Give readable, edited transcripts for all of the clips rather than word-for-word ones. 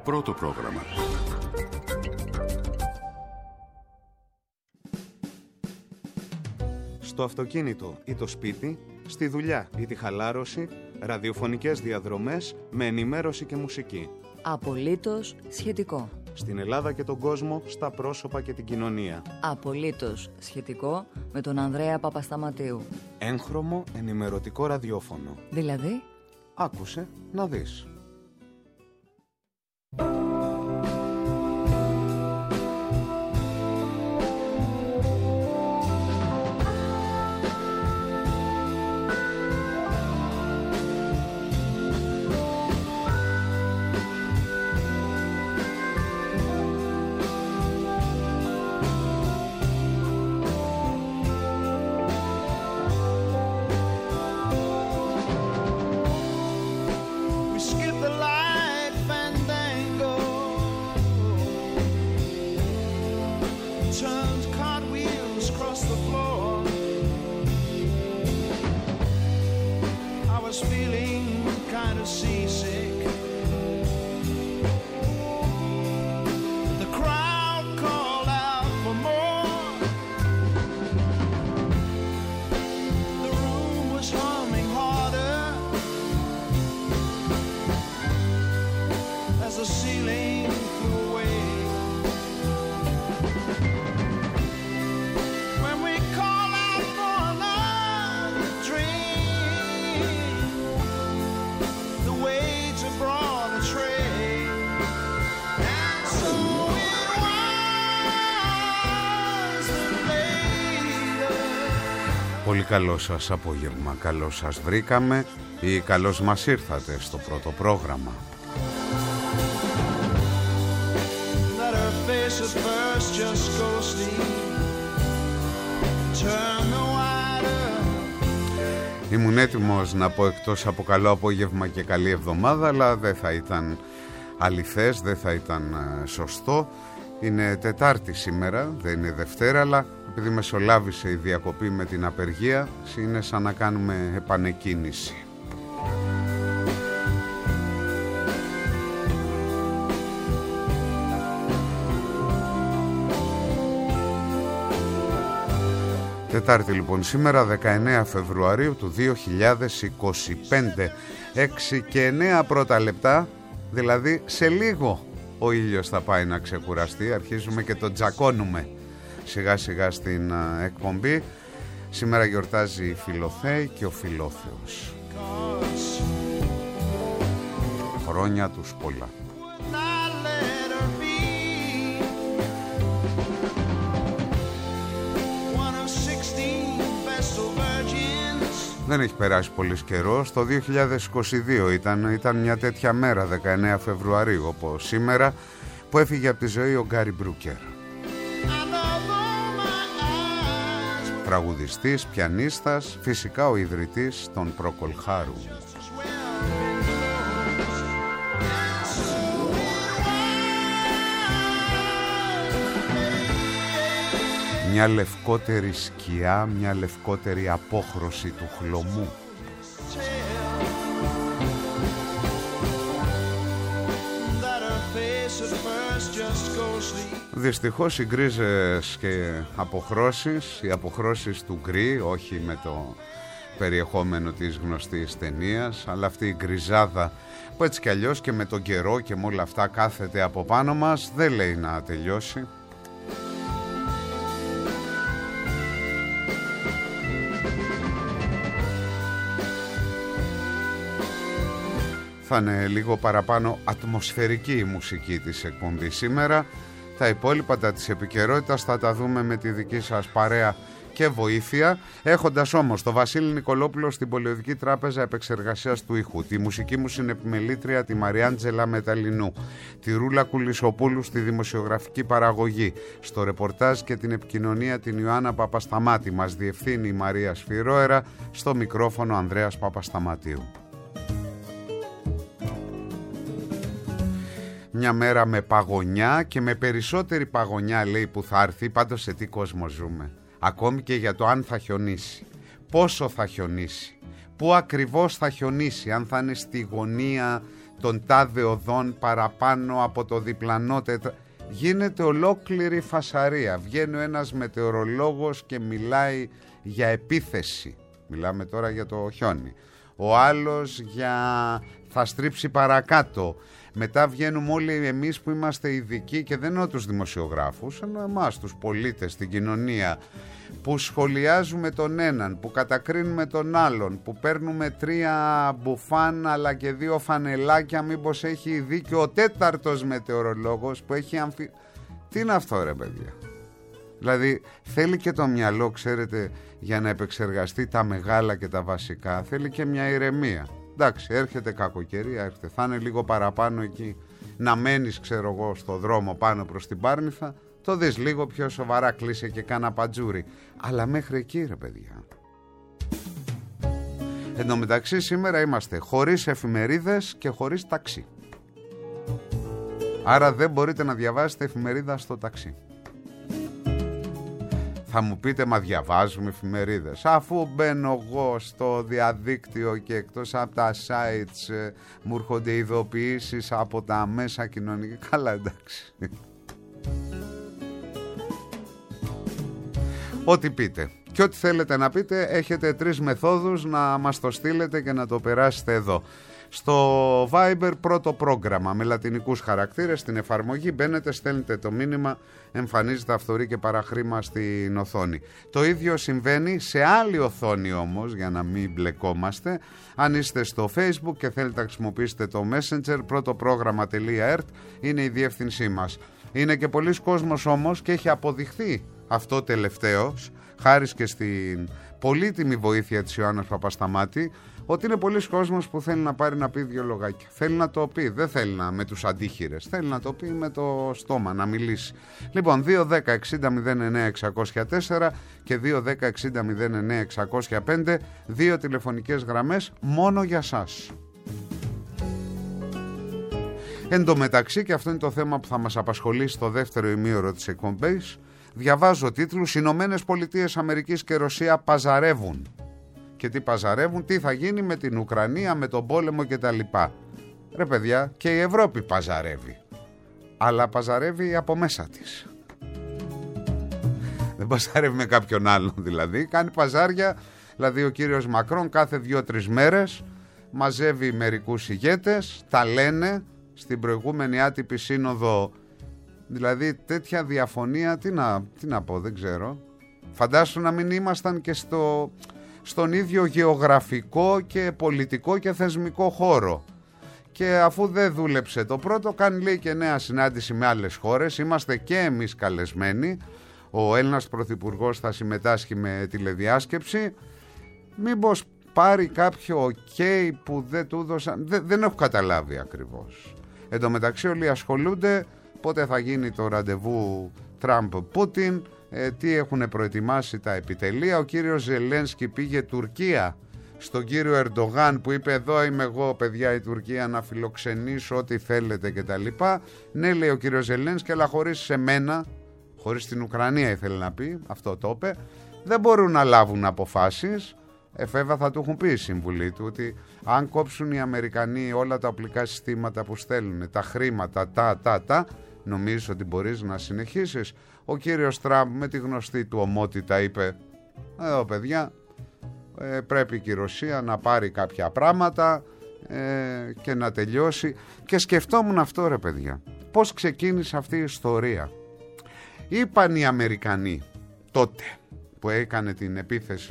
Πρώτο πρόγραμμα. Στο αυτοκίνητο ή το σπίτι, στη δουλειά ή τη χαλάρωση, ραδιοφωνικές διαδρομές με ενημέρωση και μουσική. Απολύτως σχετικό. Στην Ελλάδα και τον κόσμο, στα πρόσωπα και την κοινωνία. Απολύτως σχετικό με τον Ανδρέα Παπασταματίου. Έγχρωμο ενημερωτικό ραδιόφωνο. Δηλαδή, άκουσε να δεις. Πολύ καλό σας απόγευμα, καλώς σας βρήκαμε ή καλώς μας ήρθατε στο πρώτο πρόγραμμα. Ήμουν έτοιμος να πω εκτός από καλό απόγευμα και καλή εβδομάδα, αλλά δεν θα ήταν αληθές, δεν θα ήταν σωστό. Είναι Τετάρτη σήμερα, δεν είναι Δευτέρα, αλλά επειδή μεσολάβησε η διακοπή με την απεργία, είναι σαν να κάνουμε επανεκκίνηση. Τετάρτη λοιπόν σήμερα, 19 Φεβρουαρίου του 2025, 6 και 9 πρώτα λεπτά, δηλαδή σε λίγο ο ήλιος θα πάει να ξεκουραστεί, αρχίζουμε και τον τζακώνουμε σιγά σιγά στην εκπομπή. Σήμερα γιορτάζει η Φιλοθέη και ο Φιλόθεος. Χρόνια τους πολλά. Δεν έχει περάσει πολύς καιρός. Το 2022 ήταν μια τέτοια μέρα, 19 Φεβρουαρίου, όπως σήμερα, που έφυγε από τη ζωή ο Γκάρι Μπρούκερ. Τραγουδιστής, πιανίστας, φυσικά ο ιδρυτής των Procol Harum. Μια λευκότερη σκιά, μια λευκότερη απόχρωση του χλωμού. Δυστυχώς οι γκρίζες και αποχρώσεις, οι αποχρώσεις του γκρι, όχι με το περιεχόμενο της γνωστής ταινίας, αλλά αυτή η γκριζάδα που έτσι κι αλλιώς και με τον καιρό και με όλα αυτά κάθεται από πάνω μας, δεν λέει να τελειώσει. Θα είναι λίγο παραπάνω ατμοσφαιρική η μουσική της εκπομπής σήμερα. Τα υπόλοιπα της επικαιρότητας θα τα δούμε με τη δική σας παρέα και βοήθεια, έχοντας όμως το Βασίλη Νικολόπουλο στην Πολιοδική Τράπεζα Επεξεργασίας του Ήχου, τη μουσική μου συνεπιμελήτρια τη Μαριάντζελα Μεταλλινού, τη Ρούλα Κουλισοπούλου στη δημοσιογραφική παραγωγή, στο ρεπορτάζ και την επικοινωνία την Ιωάννα Παπασταμάτη, μας διευθύνει η Μαρία Σφυρόερα, στο μικρόφωνο Ανδρέας Παπασταματίου. Μια μέρα με παγωνιά και με περισσότερη παγωνιά λέει που θα έρθει, πάντως σε τι κόσμο ζούμε. Ακόμη και για το αν θα χιονίσει, πόσο θα χιονίσει, πού ακριβώς θα χιονίσει, αν θα είναι στη γωνία των τάδε οδών παραπάνω από το διπλανό γίνεται ολόκληρη φασαρία. Βγαίνει ένας μετεωρολόγος και μιλάει για επίθεση. Μιλάμε τώρα για το χιόνι. Ο άλλος για θα στρίψει παρακάτω. Μετά βγαίνουμε όλοι εμείς που είμαστε ειδικοί, και δεν εννοώ τους δημοσιογράφους, αλλά εμάς τους πολίτες, την κοινωνία, που σχολιάζουμε τον έναν, που κατακρίνουμε τον άλλον, που παίρνουμε 3 μπουφάν αλλά και 2 φανελάκια μήπως έχει δίκιο ο 4ος μετεωρολόγος που έχει Τι είναι αυτό, ρε παιδιά? Δηλαδή θέλει και το μυαλό, ξέρετε, για να επεξεργαστεί τα μεγάλα και τα βασικά, θέλει και μια ηρεμία. Εντάξει, έρχεται κακοκαιρία, έρχεται, θα είναι λίγο παραπάνω εκεί, να μένεις, ξέρω εγώ, στο δρόμο πάνω προς την Πάρνηθα, το δεις λίγο πιο σοβαρά, κλείσε και κάνα πατζούρι. Αλλά μέχρι εκεί, ρε παιδιά. Εν τω μεταξύ σήμερα είμαστε χωρίς εφημερίδες και χωρίς ταξί. Άρα δεν μπορείτε να διαβάσετε εφημερίδα στο ταξί. Θα μου πείτε, μα διαβάζουμε εφημερίδες? Αφού μπαίνω εγώ στο διαδίκτυο και εκτός από τα sites μου έρχονται ειδοποιήσεις από τα μέσα κοινωνικά. Καλά, εντάξει. Ό,τι πείτε και ό,τι θέλετε να πείτε, έχετε 3 μεθόδους να μας το στείλετε και να το περάσετε εδώ. Στο Viber πρώτο πρόγραμμα με λατινικούς χαρακτήρες, στην εφαρμογή μπαίνετε, στέλνετε το μήνυμα, εμφανίζεται αυθορή και παραχρήμα στην οθόνη. Το ίδιο συμβαίνει σε άλλη οθόνη όμως, για να μην μπλεκόμαστε. Αν είστε στο Facebook και θέλετε να χρησιμοποιήσετε το Messenger, πρωτοπρόγραμμα.ert είναι η διεύθυνσή μας. Είναι και πολλοί κόσμος όμως, και έχει αποδειχθεί αυτό τελευταίος, χάρη και στην πολύτιμη βοήθεια της Ιωάννας Παπασταμάτη, ότι είναι πολλοί κόσμος που θέλει να πάρει να πει 2 λογάκια. Θέλει να το πει, δεν θέλει να με τους αντίχειρες, θέλει να το πει με το στόμα, να μιλήσει. Λοιπόν, 2-10-60-09-604 και 2-10-60-09-605, 2 τηλεφωνικές γραμμές μόνο για σας. Εν τω μεταξύ, και αυτό είναι το θέμα που θα μας απασχολήσει στο δεύτερο ημίωρο της εκπομπής, διαβάζω τίτλους: Ηνωμένες Πολιτείες Αμερικής και Ρωσία παζαρεύουν. Και τι παζαρεύουν? Τι θα γίνει με την Ουκρανία, με τον πόλεμο κτλ. Ρε παιδιά, και η Ευρώπη παζαρεύει. Αλλά παζαρεύει από μέσα της. Δεν παζαρεύει με κάποιον άλλον δηλαδή. Κάνει παζάρια, δηλαδή ο κύριος Μακρόν κάθε 2-3 μέρες μαζεύει μερικούς ηγέτες, τα λένε στην προηγούμενη άτυπη σύνοδο. Δηλαδή τέτοια διαφωνία, τι να πω, δεν ξέρω. Φαντάσου να μην ήμασταν και στον ίδιο γεωγραφικό και πολιτικό και θεσμικό χώρο. Και αφού δεν δούλεψε το πρώτο, κάνει λέει και νέα συνάντηση με άλλες χώρες. Είμαστε και εμείς καλεσμένοι. Ο Έλληνας Πρωθυπουργός θα συμμετάσχει με τηλεδιάσκεψη. Μήπως πάρει κάποιο ok που δεν του έδωσαν? Δεν έχω καταλάβει ακριβώς. Εν τω μεταξύ όλοι ασχολούνται πότε θα γίνει το ραντεβού Τραμπ-Πούτιν, τι έχουν προετοιμάσει τα επιτελεία. Ο κύριος Ζελένσκι πήγε Τουρκία στον κύριο Ερντογάν που είπε, εδώ είμαι εγώ παιδιά η Τουρκία να φιλοξενήσω ό,τι θέλετε κτλ. Ναι, λέει ο κύριος Ζελένσκι, αλλά χωρίς εμένα, χωρίς την Ουκρανία ήθελε να πει, αυτό το είπε, δεν μπορούν να λάβουν αποφάσεις. Βέβαια θα του έχουν πει η συμβουλή του ότι αν κόψουν οι Αμερικανοί όλα τα οπλικά συστήματα που στέλνουν, τα χρήματα, νομίζεις ότι μπορείς να συνεχίσεις? Ο κύριος Τραμπ με τη γνωστή του ομότητα είπε, εδώ παιδιά, πρέπει και η Ρωσία να πάρει κάποια πράγματα και να τελειώσει. Και σκεφτόμουν αυτό, ρε παιδιά, πώς ξεκίνησε αυτή η ιστορία. Είπαν οι Αμερικανοί τότε που έκανε την επίθεση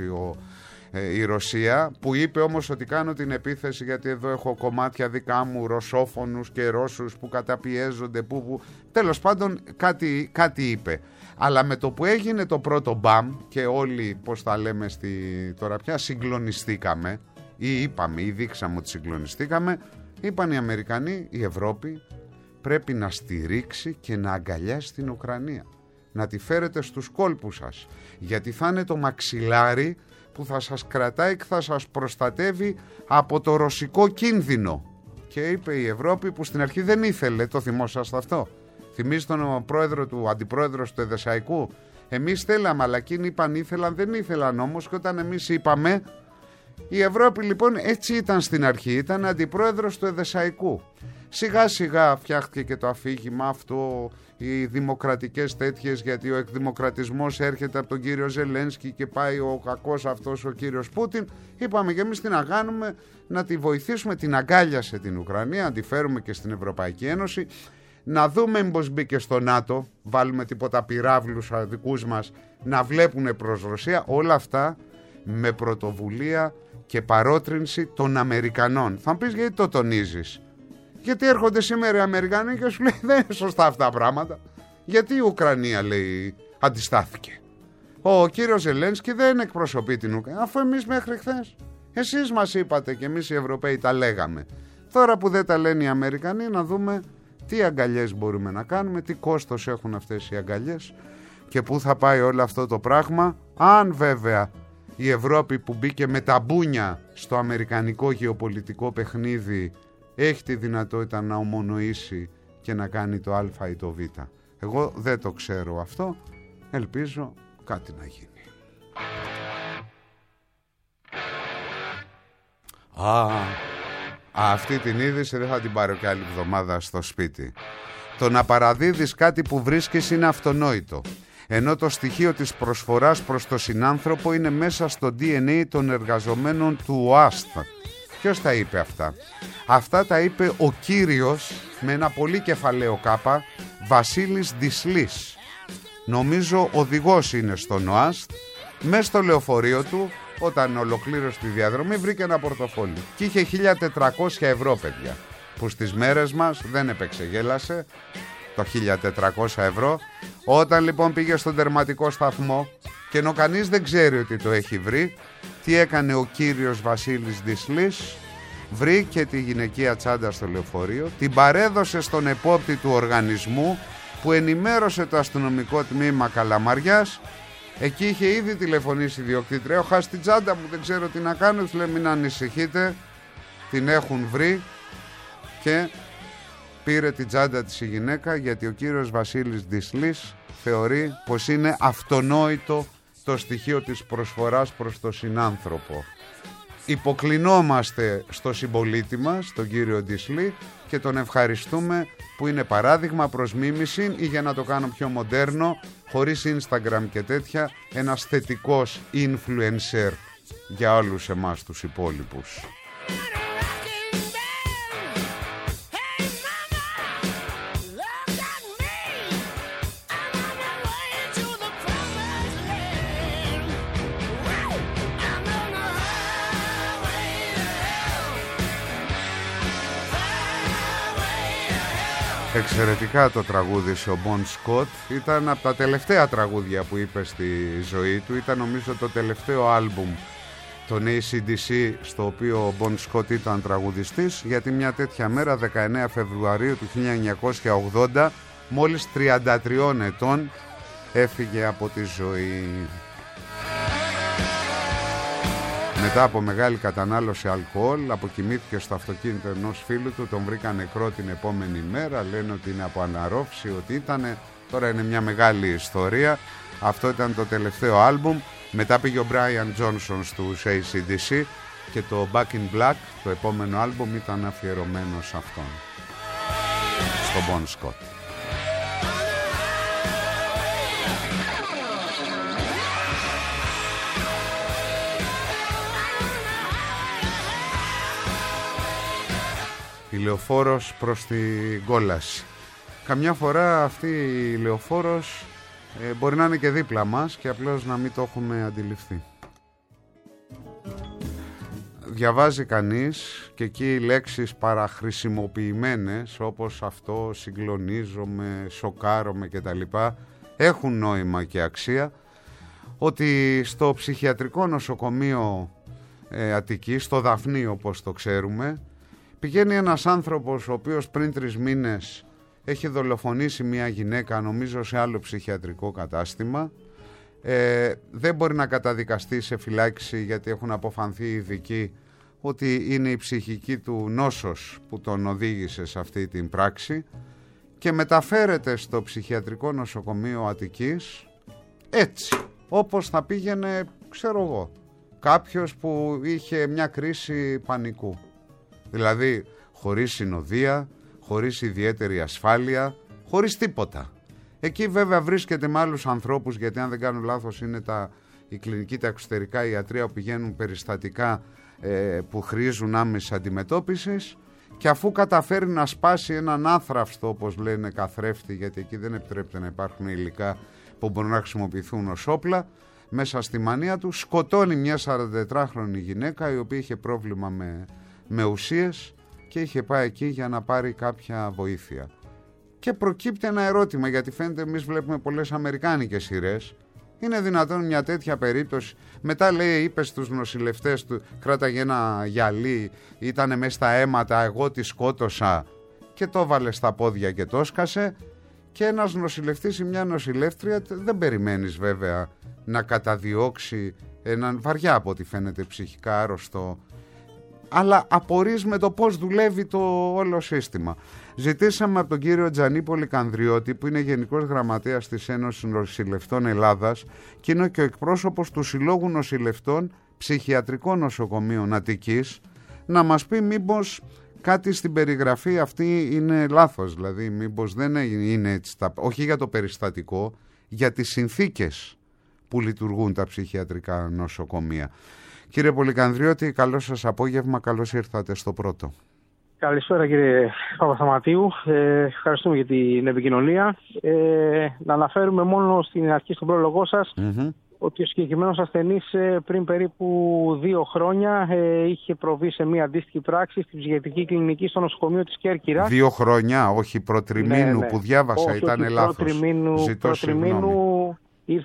η Ρωσία, που είπε όμως ότι κάνω την επίθεση γιατί εδώ έχω κομμάτια δικά μου, ρωσόφωνους και Ρώσους που καταπιέζονται, που τέλος πάντων κάτι είπε. Αλλά με το που έγινε το πρώτο μπαμ και όλοι, πώς τα λέμε τώρα πια, συγκλονιστήκαμε ή είπαμε ή δείξαμε ότι συγκλονιστήκαμε, είπαν οι Αμερικανοί, η Ευρώπη πρέπει να στηρίξει και να αγκαλιάσει την Ουκρανία, να τη φέρετε στους κόλπους σας, γιατί θα είναι το μαξιλάρι που θα σας κρατάει και θα σας προστατεύει από το ρωσικό κίνδυνο. Και είπε η Ευρώπη, που στην αρχή δεν ήθελε, το θυμόσαστε αυτό? Θυμίζει τον αντιπρόεδρο του Εδεσσαϊκού. Εμείς θέλαμε, αλλά εκείνοι είπαν ήθελαν, δεν ήθελαν όμως. Και όταν εμείς είπαμε, Η Ευρώπη λοιπόν έτσι ήταν στην αρχή, ήταν αντιπρόεδρος του Εδεσσαϊκού. Σιγά σιγά φτιάχτηκε και το αφήγημα αυτό, οι δημοκρατικές τέτοιες, γιατί ο εκδημοκρατισμός έρχεται από τον κύριο Ζελένσκι και πάει ο κακός αυτός ο κύριος Πούτιν. Είπαμε και εμείς τι να κάνουμε, να τη βοηθήσουμε, την αγκάλιασε την Ουκρανία, να τη φέρουμε και στην Ευρωπαϊκή Ένωση, να δούμε μήπως μπήκε στο ΝΑΤΟ, βάλουμε τίποτα πυράβλους δικούς μας να βλέπουν προς Ρωσία, όλα αυτά με πρωτοβουλία και παρότρινση των Αμερικανών. Θα μου πεις γιατί το τονίζεις? Γιατί έρχονται σήμερα οι Αμερικανοί και σου λέει δεν είναι σωστά αυτά τα πράγματα. Γιατί η Ουκρανία, λέει, αντιστάθηκε? Ο κύριος Ζελένσκι δεν εκπροσωπεί την Ουκρανία, αφού εμείς μέχρι χθες εσείς μας είπατε και εμείς οι Ευρωπαίοι τα λέγαμε. Τώρα που δεν τα λένε οι Αμερικανοί, να δούμε τι αγκαλιές μπορούμε να κάνουμε, τι κόστος έχουν αυτές οι αγκαλιές και πού θα πάει όλο αυτό το πράγμα. Αν βέβαια η Ευρώπη που μπήκε με τα μπούνια στο αμερικανικό γεωπολιτικό παιχνίδι έχει τη δυνατότητα να ομονοήσει και να κάνει το Α ή το Β. Εγώ δεν το ξέρω αυτό, ελπίζω κάτι να γίνει. Αυτή την είδηση δεν θα την πάρω και άλλη εβδομάδα στο σπίτι. Το να παραδίδεις κάτι που βρίσκεις είναι αυτονόητο, ενώ το στοιχείο της προσφοράς προς το συνάνθρωπο είναι μέσα στο DNA των εργαζομένων του ΟΑΣΤ. Ποιος τα είπε αυτά? Αυτά τα είπε ο κύριος με ένα πολύ κεφαλαίο κάπα, Βασίλης Ντισλής. Νομίζω οδηγός είναι στον ΟΑΣΤ. Μες στο λεωφορείο του, όταν ολοκλήρωσε τη διαδρομή, βρήκε ένα πορτοφόλι και είχε 1.400 ευρώ, παιδιά, που στις μέρες μας δεν επεξεγέλασε το 1.400 ευρώ. Όταν λοιπόν πήγε στον τερματικό σταθμό και ενώ κανείς δεν ξέρει ότι το έχει βρει, τι έκανε ο κύριος Βασίλης Ντισλής? Βρήκε τη γυναικεία τσάντα στο λεωφορείο, την παρέδωσε στον επόπτη του οργανισμού, που ενημέρωσε το αστυνομικό τμήμα Καλαμαριάς. Εκεί είχε ήδη τηλεφωνήσει η ιδιοκτήτρια: έχω χάσει την τσάντα μου, δεν ξέρω τι να κάνω. Τους λέει μην ανησυχείτε, την έχουν βρει. Και πήρε την τσάντα της η γυναίκα, γιατί ο κύριος Βασίλης Ντισλής θεωρεί πως είναι αυτονόητο το στοιχείο της προσφοράς προς το συνάνθρωπο. Υποκλεινόμαστε στο συμπολίτη μας, τον κύριο Ντισλή, και τον ευχαριστούμε που είναι παράδειγμα προς μίμηση, ή για να το κάνω πιο μοντέρνο, χωρίς Instagram και τέτοια, ένας θετικός influencer για όλους εμάς τους υπόλοιπους. Εξαιρετικά το τραγούδισε ο Μπον Σκοτ. Ήταν από τα τελευταία τραγούδια που είπε στη ζωή του. Ήταν νομίζω το τελευταίο άλμπουμ των AC/DC στο οποίο ο Μπον Σκοτ ήταν τραγουδιστής, γιατί μια τέτοια μέρα, 19 Φεβρουαρίου του 1980, μόλις 33 ετών, έφυγε από τη ζωή. Μετά από μεγάλη κατανάλωση αλκοόλ, αποκοιμήθηκε στο αυτοκίνητο ενός φίλου του, τον βρήκαν νεκρό την επόμενη μέρα. Λένε ότι είναι από αναρρόφηση, ότι ήτανε. Τώρα είναι μια μεγάλη ιστορία. Αυτό ήταν το τελευταίο άλμπουμ. Μετά πήγε ο Brian Johnson στους AC/DC και το Back in Black, το επόμενο άλμπουμ, ήταν αφιερωμένο σε αυτόν, στον Bon Scott. Η λεωφόρος προς την κόλαση. Καμιά φορά αυτή η λεωφόρος μπορεί να είναι και δίπλα μας και απλώς να μην το έχουμε αντιληφθεί. Διαβάζει κανείς και εκεί λέξεις παραχρησιμοποιημένες, όπως αυτό, συγκλονίζομαι, σοκάρομαι κτλ, έχουν νόημα και αξία. Ότι στο ψυχιατρικό νοσοκομείο Αττικής, στο Δαφνί όπως το ξέρουμε, πηγαίνει ένας άνθρωπος ο οποίος πριν 3 μήνες έχει δολοφονήσει μια γυναίκα, νομίζω σε άλλο ψυχιατρικό κατάστημα. Δεν μπορεί να καταδικαστεί σε φυλάκιση, γιατί έχουν αποφανθεί οι ειδικοί ότι είναι η ψυχική του νόσος που τον οδήγησε σε αυτή την πράξη, και μεταφέρεται στο ψυχιατρικό νοσοκομείο Αττικής έτσι, όπως θα πήγαινε, ξέρω εγώ, κάποιος που είχε μια κρίση πανικού. Δηλαδή χωρίς συνοδεία, χωρίς ιδιαίτερη ασφάλεια, χωρίς τίποτα. Εκεί βέβαια βρίσκεται με άλλους ανθρώπους, γιατί αν δεν κάνω λάθος είναι η κλινική, τα εξωτερικά ιατρία που πηγαίνουν περιστατικά που χρήζουν άμεση αντιμετώπισης, και αφού καταφέρει να σπάσει έναν άθραυστο, όπως λένε, καθρέφτη, γιατί εκεί δεν επιτρέπεται να υπάρχουν υλικά που μπορούν να χρησιμοποιηθούν ως όπλα, μέσα στη μανία του σκοτώνει μια 44χρονη γυναίκα η οποία είχε πρόβλημα με ουσίες και είχε πάει εκεί για να πάρει κάποια βοήθεια. Και προκύπτει ένα ερώτημα, γιατί φαίνεται εμείς βλέπουμε πολλές αμερικάνικες σειρές. Είναι δυνατόν μια τέτοια περίπτωση? Μετά λέει, είπε στους νοσηλευτές του, κράταγε ένα γυαλί, ήτανε μέσα στα αίματα, εγώ τη σκότωσα, και το βάλε στα πόδια και το σκάσε. Και ένας νοσηλευτής ή μια νοσηλεύτρια, δεν περιμένεις βέβαια να καταδιώξει έναν βαριά από ό,τι φαίνεται ψυχικά άρρωστο, αλλά απορείς με το πώς δουλεύει το όλο σύστημα. Ζητήσαμε από τον κύριο Τζανή Πολυκανδριώτη, που είναι Γενικός Γραμματέας της Ένωσης Νοσηλευτών Ελλάδας και είναι και ο εκπρόσωπος του Συλλόγου Νοσηλευτών Ψυχιατρικών Νοσοκομείων Αττικής, να μας πει μήπως κάτι στην περιγραφή αυτή είναι λάθος, δηλαδή μήπως δεν είναι έτσι, όχι για το περιστατικό, για τις συνθήκες που λειτουργούν τα ψυχιατρικά νοσοκομεία. Κύριε Πολυκανδριώτη, καλό σας απόγευμα, καλώς ήρθατε στο Πρώτο. Καλησπέρα κύριε Παπασταματίου, ευχαριστούμε για την επικοινωνία. Να αναφέρουμε μόνο στην αρχή, στον πρόλογό σας, ότι ο συγκεκριμένος ασθενής πριν περίπου 2 χρόνια είχε προβεί σε μια αντίστοιχη πράξη στην ψυχιατρική κλινική στο νοσοκομείο της Κέρκυρας. 2 χρόνια, όχι προτριμήνου, ναι. Που διάβασα, όχι, ήταν λάθος. Προτριμήνου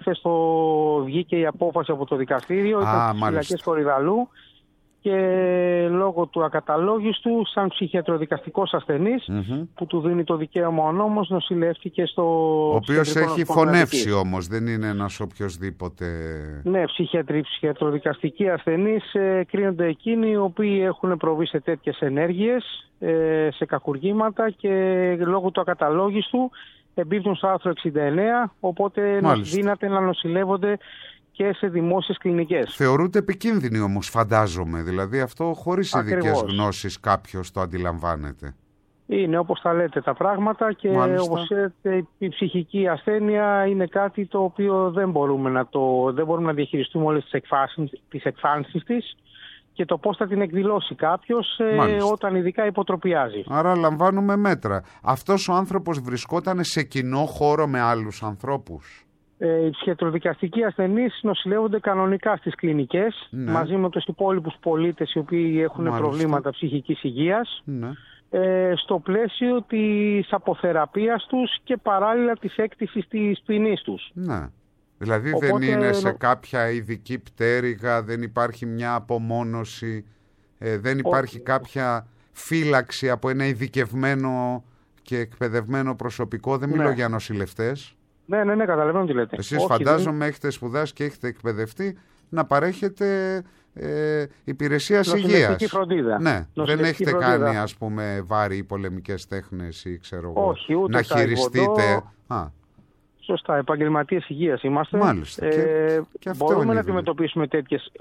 βγήκε η απόφαση από το δικαστήριο, ήταν στις φυλακές Κορυδαλού, και λόγω του ακαταλόγιστου, σαν ψυχιατροδικαστικός ασθενής, που του δίνει το δικαίωμα ο νόμος, νοσηλεύτηκε στο... Ο οποίος έχει φωνεύσει όμως, δεν είναι ένας οποιοσδήποτε... Ναι, ψυχιατροδικαστικοί ασθενείς κρίνονται εκείνοι οι οποίοι έχουν προβεί σε τέτοιες ενέργειες, σε κακουργήματα, και λόγω του ακαταλόγιστου εμπίπτουν στο άρθρο 69, οπότε δύναται να νοσηλεύονται και σε δημόσιες κλινικές. Θεωρούνται επικίνδυνοι όμως, φαντάζομαι, δηλαδή αυτό χωρίς ειδικές γνώσεις κάποιος το αντιλαμβάνεται. Είναι όπως τα λέτε τα πράγματα, και όπως ξέρετε η ψυχική ασθένεια είναι κάτι το οποίο δεν μπορούμε να διαχειριστούμε όλες τις εκφάνσεις της και το πώς θα την εκδηλώσει κάποιος όταν ειδικά υποτροπιάζει. Άρα λαμβάνουμε μέτρα. Αυτός ο άνθρωπος βρισκόταν σε κοινό χώρο με άλλους ανθρώπους? Οι ψυχιατροδικαστικοί ασθενείς νοσηλεύονται κανονικά στις κλινικές, μαζί με τους υπόλοιπους πολίτες οι οποίοι έχουν προβλήματα ψυχικής υγείας, στο πλαίσιο της αποθεραπείας τους και παράλληλα της έκτησης της ποινής τους. Ναι. Δηλαδή δεν είναι σε κάποια ειδική πτέρυγα, δεν υπάρχει μια απομόνωση, δεν υπάρχει κάποια φύλαξη από ένα ειδικευμένο και εκπαιδευμένο προσωπικό, δεν μιλώ για νοσηλευτές. Ναι, καταλαβαίνω τι λέτε. Εσείς φαντάζομαι έχετε σπουδάσει και έχετε εκπαιδευτεί να παρέχετε υπηρεσίας υγείας. Φροντίδα. Ναι, δεν έχετε κάνει ας πούμε βάρη ή πολεμικές τέχνες ή ξέρω εγώ, να χειριστείτε. Σωστά, επαγγελματίες υγείας είμαστε. Μάλιστα. Και μπορούμε να αντιμετωπίσουμε τέτοιες,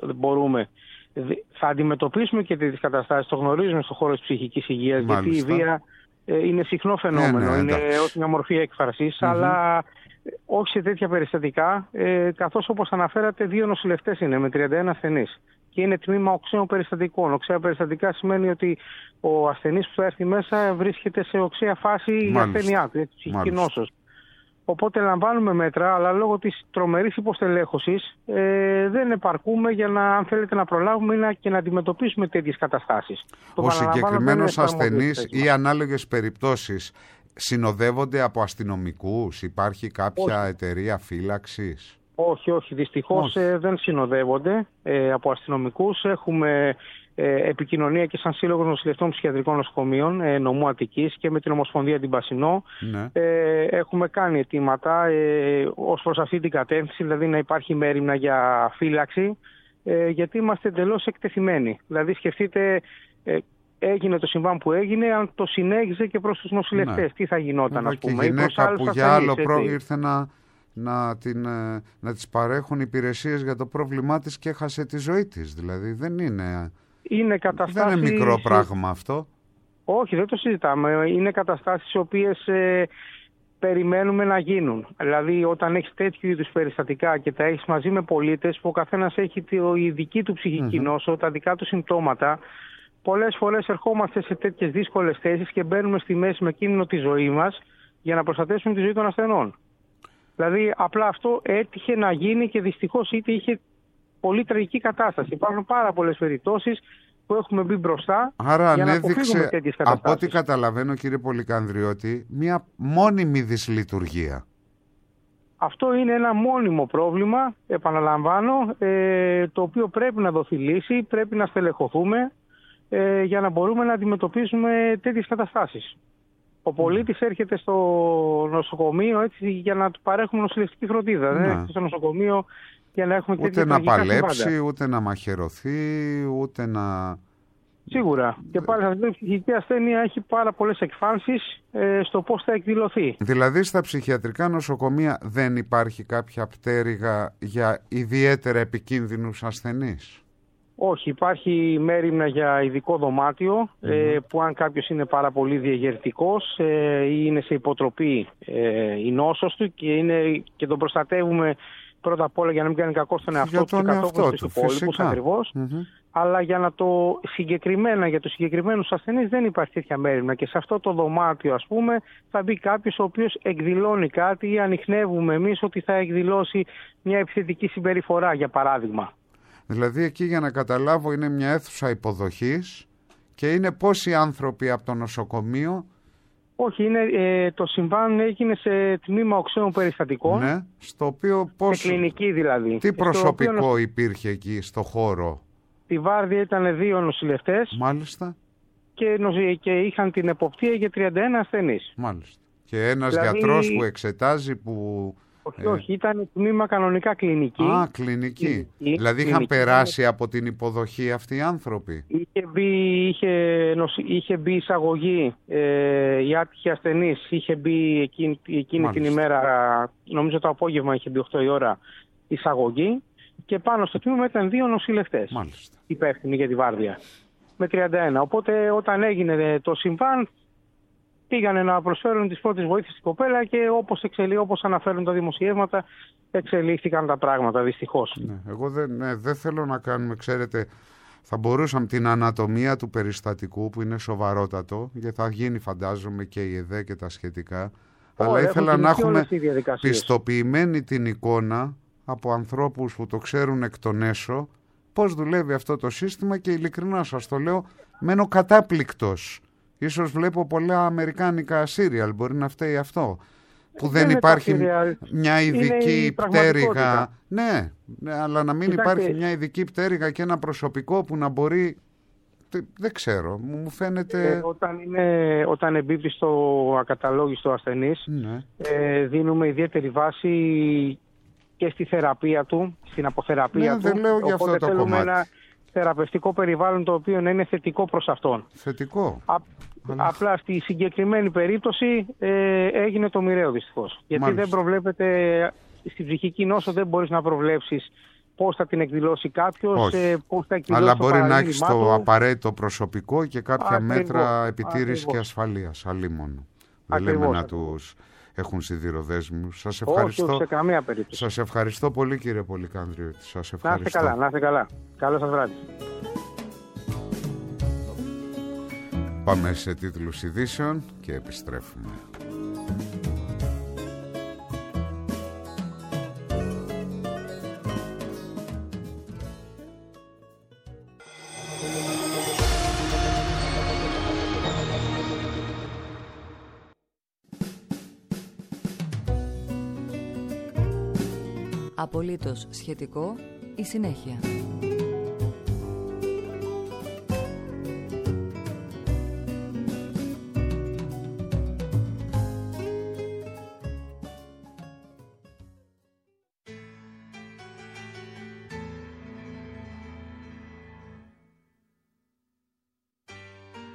θα αντιμετωπίσουμε και τέτοιες καταστάσεις, το γνωρίζουμε στον χώρο της ψυχικής υγείας, γιατί η βία είναι συχνό φαινόμενο, είναι ως μια μορφή έκφρασης, αλλά όχι σε τέτοια περιστατικά, καθώς όπως αναφέρατε 2 νοσηλευτές είναι με 31 ασθενείς και είναι τμήμα οξέων περιστατικών. Οξέα περιστατικά σημαίνει ότι ο ασθενής που θα έρθει μέσα βρίσκεται σε οξέα φάση η ασθένειά του, ψυχική νόσος. Οπότε λαμβάνουμε μέτρα, αλλά λόγω της τρομερής υποστελέχωσης δεν επαρκούμε για να, αν θέλετε, να προλάβουμε και να αντιμετωπίσουμε τέτοιες καταστάσεις. Ο συγκεκριμένος ασθενής ή ανάλογες περιπτώσεις συνοδεύονται από αστυνομικούς, υπάρχει κάποια εταιρεία φύλαξης? Όχι, δυστυχώς δεν συνοδεύονται από αστυνομικούς. Έχουμε επικοινωνία και σαν Σύλλογος Νοσηλευτών Ψυχιατρικών Νοσοκομείων νομού Αττικής και με την Ομοσπονδία την Πασινό. Έχουμε κάνει αιτήματα ως προς αυτή την κατεύθυνση, δηλαδή να υπάρχει μέριμνα για φύλαξη, γιατί είμαστε εντελώς εκτεθειμένοι. Δηλαδή σκεφτείτε, έγινε το συμβάν που έγινε, αν το συνέχιζε και προς τους νοσηλευτές, τι θα γινόταν, ας πούμε. Και η γυναίκα που για άλλο ήρθε να της παρέχουν υπηρεσίες για το πρόβλημά της και έχασε τη ζωή της. Δηλαδή δεν είναι μικρό πράγμα αυτό. Όχι, δεν το συζητάμε. Είναι καταστάσεις οι οποίες περιμένουμε να γίνουν. Δηλαδή όταν έχεις τέτοιου είδους περιστατικά και τα έχεις μαζί με πολίτες που ο καθένας έχει τη δική του ψυχική νόσο, τα δικά του συμπτώματα, πολλές φορές ερχόμαστε σε τέτοιες δύσκολες θέσεις και μπαίνουμε στη μέση με κίνδυνο τη ζωή μας για να προστατεύσουμε τη ζωή των ασθενών. Δηλαδή απλά αυτό έτυχε να γίνει και δυστυχώς είχε πολύ τραγική κατάσταση. Υπάρχουν πάρα πολλές περιπτώσεις που έχουμε μπει μπροστά. Άρα για να αποφύγουμε τέτοιες καταστάσεις. Από ό,τι καταλαβαίνω, κύριε Πολυκανδριώτη, μια μόνιμη δυσλειτουργία. Αυτό είναι ένα μόνιμο πρόβλημα, επαναλαμβάνω, το οποίο πρέπει να δοθεί λύση, πρέπει να στελεχωθούμε για να μπορούμε να αντιμετωπίσουμε τέτοιες καταστάσεις. Ο πολίτης έρχεται στο νοσοκομείο έτσι, για να του παρέχουμε νοσηλευτική φροντίδα. Δεν έρχεται στο νοσοκομείο για να έχουμε ούτε να παλέψει, ούτε να μαχαιρωθεί, ούτε να... Σίγουρα. Και πάλι αυτή η ψυχική ασθένεια έχει πάρα πολλές εκφάνσεις στο πώς θα εκδηλωθεί. Δηλαδή στα ψυχιατρικά νοσοκομεία δεν υπάρχει κάποια πτέρυγα για ιδιαίτερα επικίνδυνους ασθενείς? Όχι, υπάρχει μέριμνα για ειδικό δωμάτιο που αν κάποιος είναι πάρα πολύ διαγερτικός ή είναι σε υποτροπή η νόσος του και τον προστατεύουμε πρώτα απ' όλα για να μην κάνει κακό στον εαυτό του και κατόπιν στους υπόλοιπους ακριβώς. Αλλά για για τους συγκεκριμένους ασθενείς δεν υπάρχει τέτοια μέριμνα και σε αυτό το δωμάτιο ας πούμε θα μπει κάποιος ο οποίος εκδηλώνει κάτι ή ανιχνεύουμε εμείς ότι θα εκδηλώσει μια επιθετική συμπεριφορά για παράδειγμα. Δηλαδή εκεί για να καταλάβω είναι μια αίθουσα υποδοχής και είναι πόσοι άνθρωποι από το νοσοκομείο? Όχι, το συμβάν έγινε σε τμήμα οξέων περιστατικών. Ναι, στο οποίο σε κλινική δηλαδή. Τι προσωπικό υπήρχε εκεί στο χώρο? Τη βάρδια ήταν 2 νοσηλευτές. Μάλιστα. Και είχαν την εποπτεία για 31 ασθενείς. Μάλιστα. Και ένας γιατρός που εξετάζει που... Όχι, ήταν τμήμα κανονικά κλινική. Α, κλινική. Δηλαδή είχαν περάσει από την υποδοχή αυτοί οι άνθρωποι. Είχε μπει εισαγωγή η άτυχη ασθενής. Είχε μπει εκείνη την ημέρα, νομίζω το απόγευμα είχε μπει 8 η ώρα εισαγωγή. Και πάνω στο τμήμα ήταν 2 νοσηλευτές υπεύθυνοι για τη βάρδια. Με 31. Οπότε όταν έγινε το συμβάν πήγανε να προσφέρουν τις πρώτες βοήθειες στην κοπέλα και όπως αναφέρουν τα δημοσιεύματα εξελίχθηκαν τα πράγματα δυστυχώς. Ναι, εγώ δεν θέλω να κάνουμε, ξέρετε, θα μπορούσαμε την ανατομία του περιστατικού που είναι σοβαρότατο γιατί θα γίνει φαντάζομαι και η ΕΔΕ και τα σχετικά. Αλλά ήθελα να έχουμε πιστοποιημένη την εικόνα από ανθρώπους που το ξέρουν εκ των έσω πώς δουλεύει αυτό το σύστημα και ειλικρινά σας το λέω μένω κατάπληκτος. Ίσως βλέπω πολλά αμερικάνικα σύριαλ, μπορεί να φταίει αυτό. Που δεν υπάρχει μια ειδική πτέρυγα. Ναι, αλλά να μην υπάρχει μια ειδική πτέρυγα και ένα προσωπικό που να μπορεί... Δεν ξέρω, μου φαίνεται... Όταν εμπίπτει στο ακαταλόγιστο ασθενής, δίνουμε ιδιαίτερη βάση και στη θεραπεία του, στην αποθεραπεία του. Δεν λέω για αυτό το κομμάτι. Ένα θεραπευτικό περιβάλλον το οποίο να είναι θετικό προς αυτόν. Θετικό. Απλά στη συγκεκριμένη περίπτωση έγινε το μοιραίο δυστυχώς. Γιατί δεν προβλέπεται, στην ψυχική νόσο δεν μπορείς να προβλέψεις πώς θα την εκδηλώσει κάποιος, πώς θα εκδηλώσει. Αλλά μπορεί να έχεις το απαραίτητο προσωπικό και κάποια μέτρα επιτήρησης και ασφαλείας. Αλίμονο. Δεν λέμε να τους έχουν σιδηροδέσμους. Σας ευχαριστώ. Όχι, σε καμία περίπτωση. Σας ευχαριστώ πολύ κύριε Πολυκανδριώτη. Σας ευχαριστώ. Να είστε καλά. Καλό σας βράδυ. Πάμε σε τίτλους ειδήσεων και επιστρέφουμε. Απολύτως σχετικό η συνέχεια.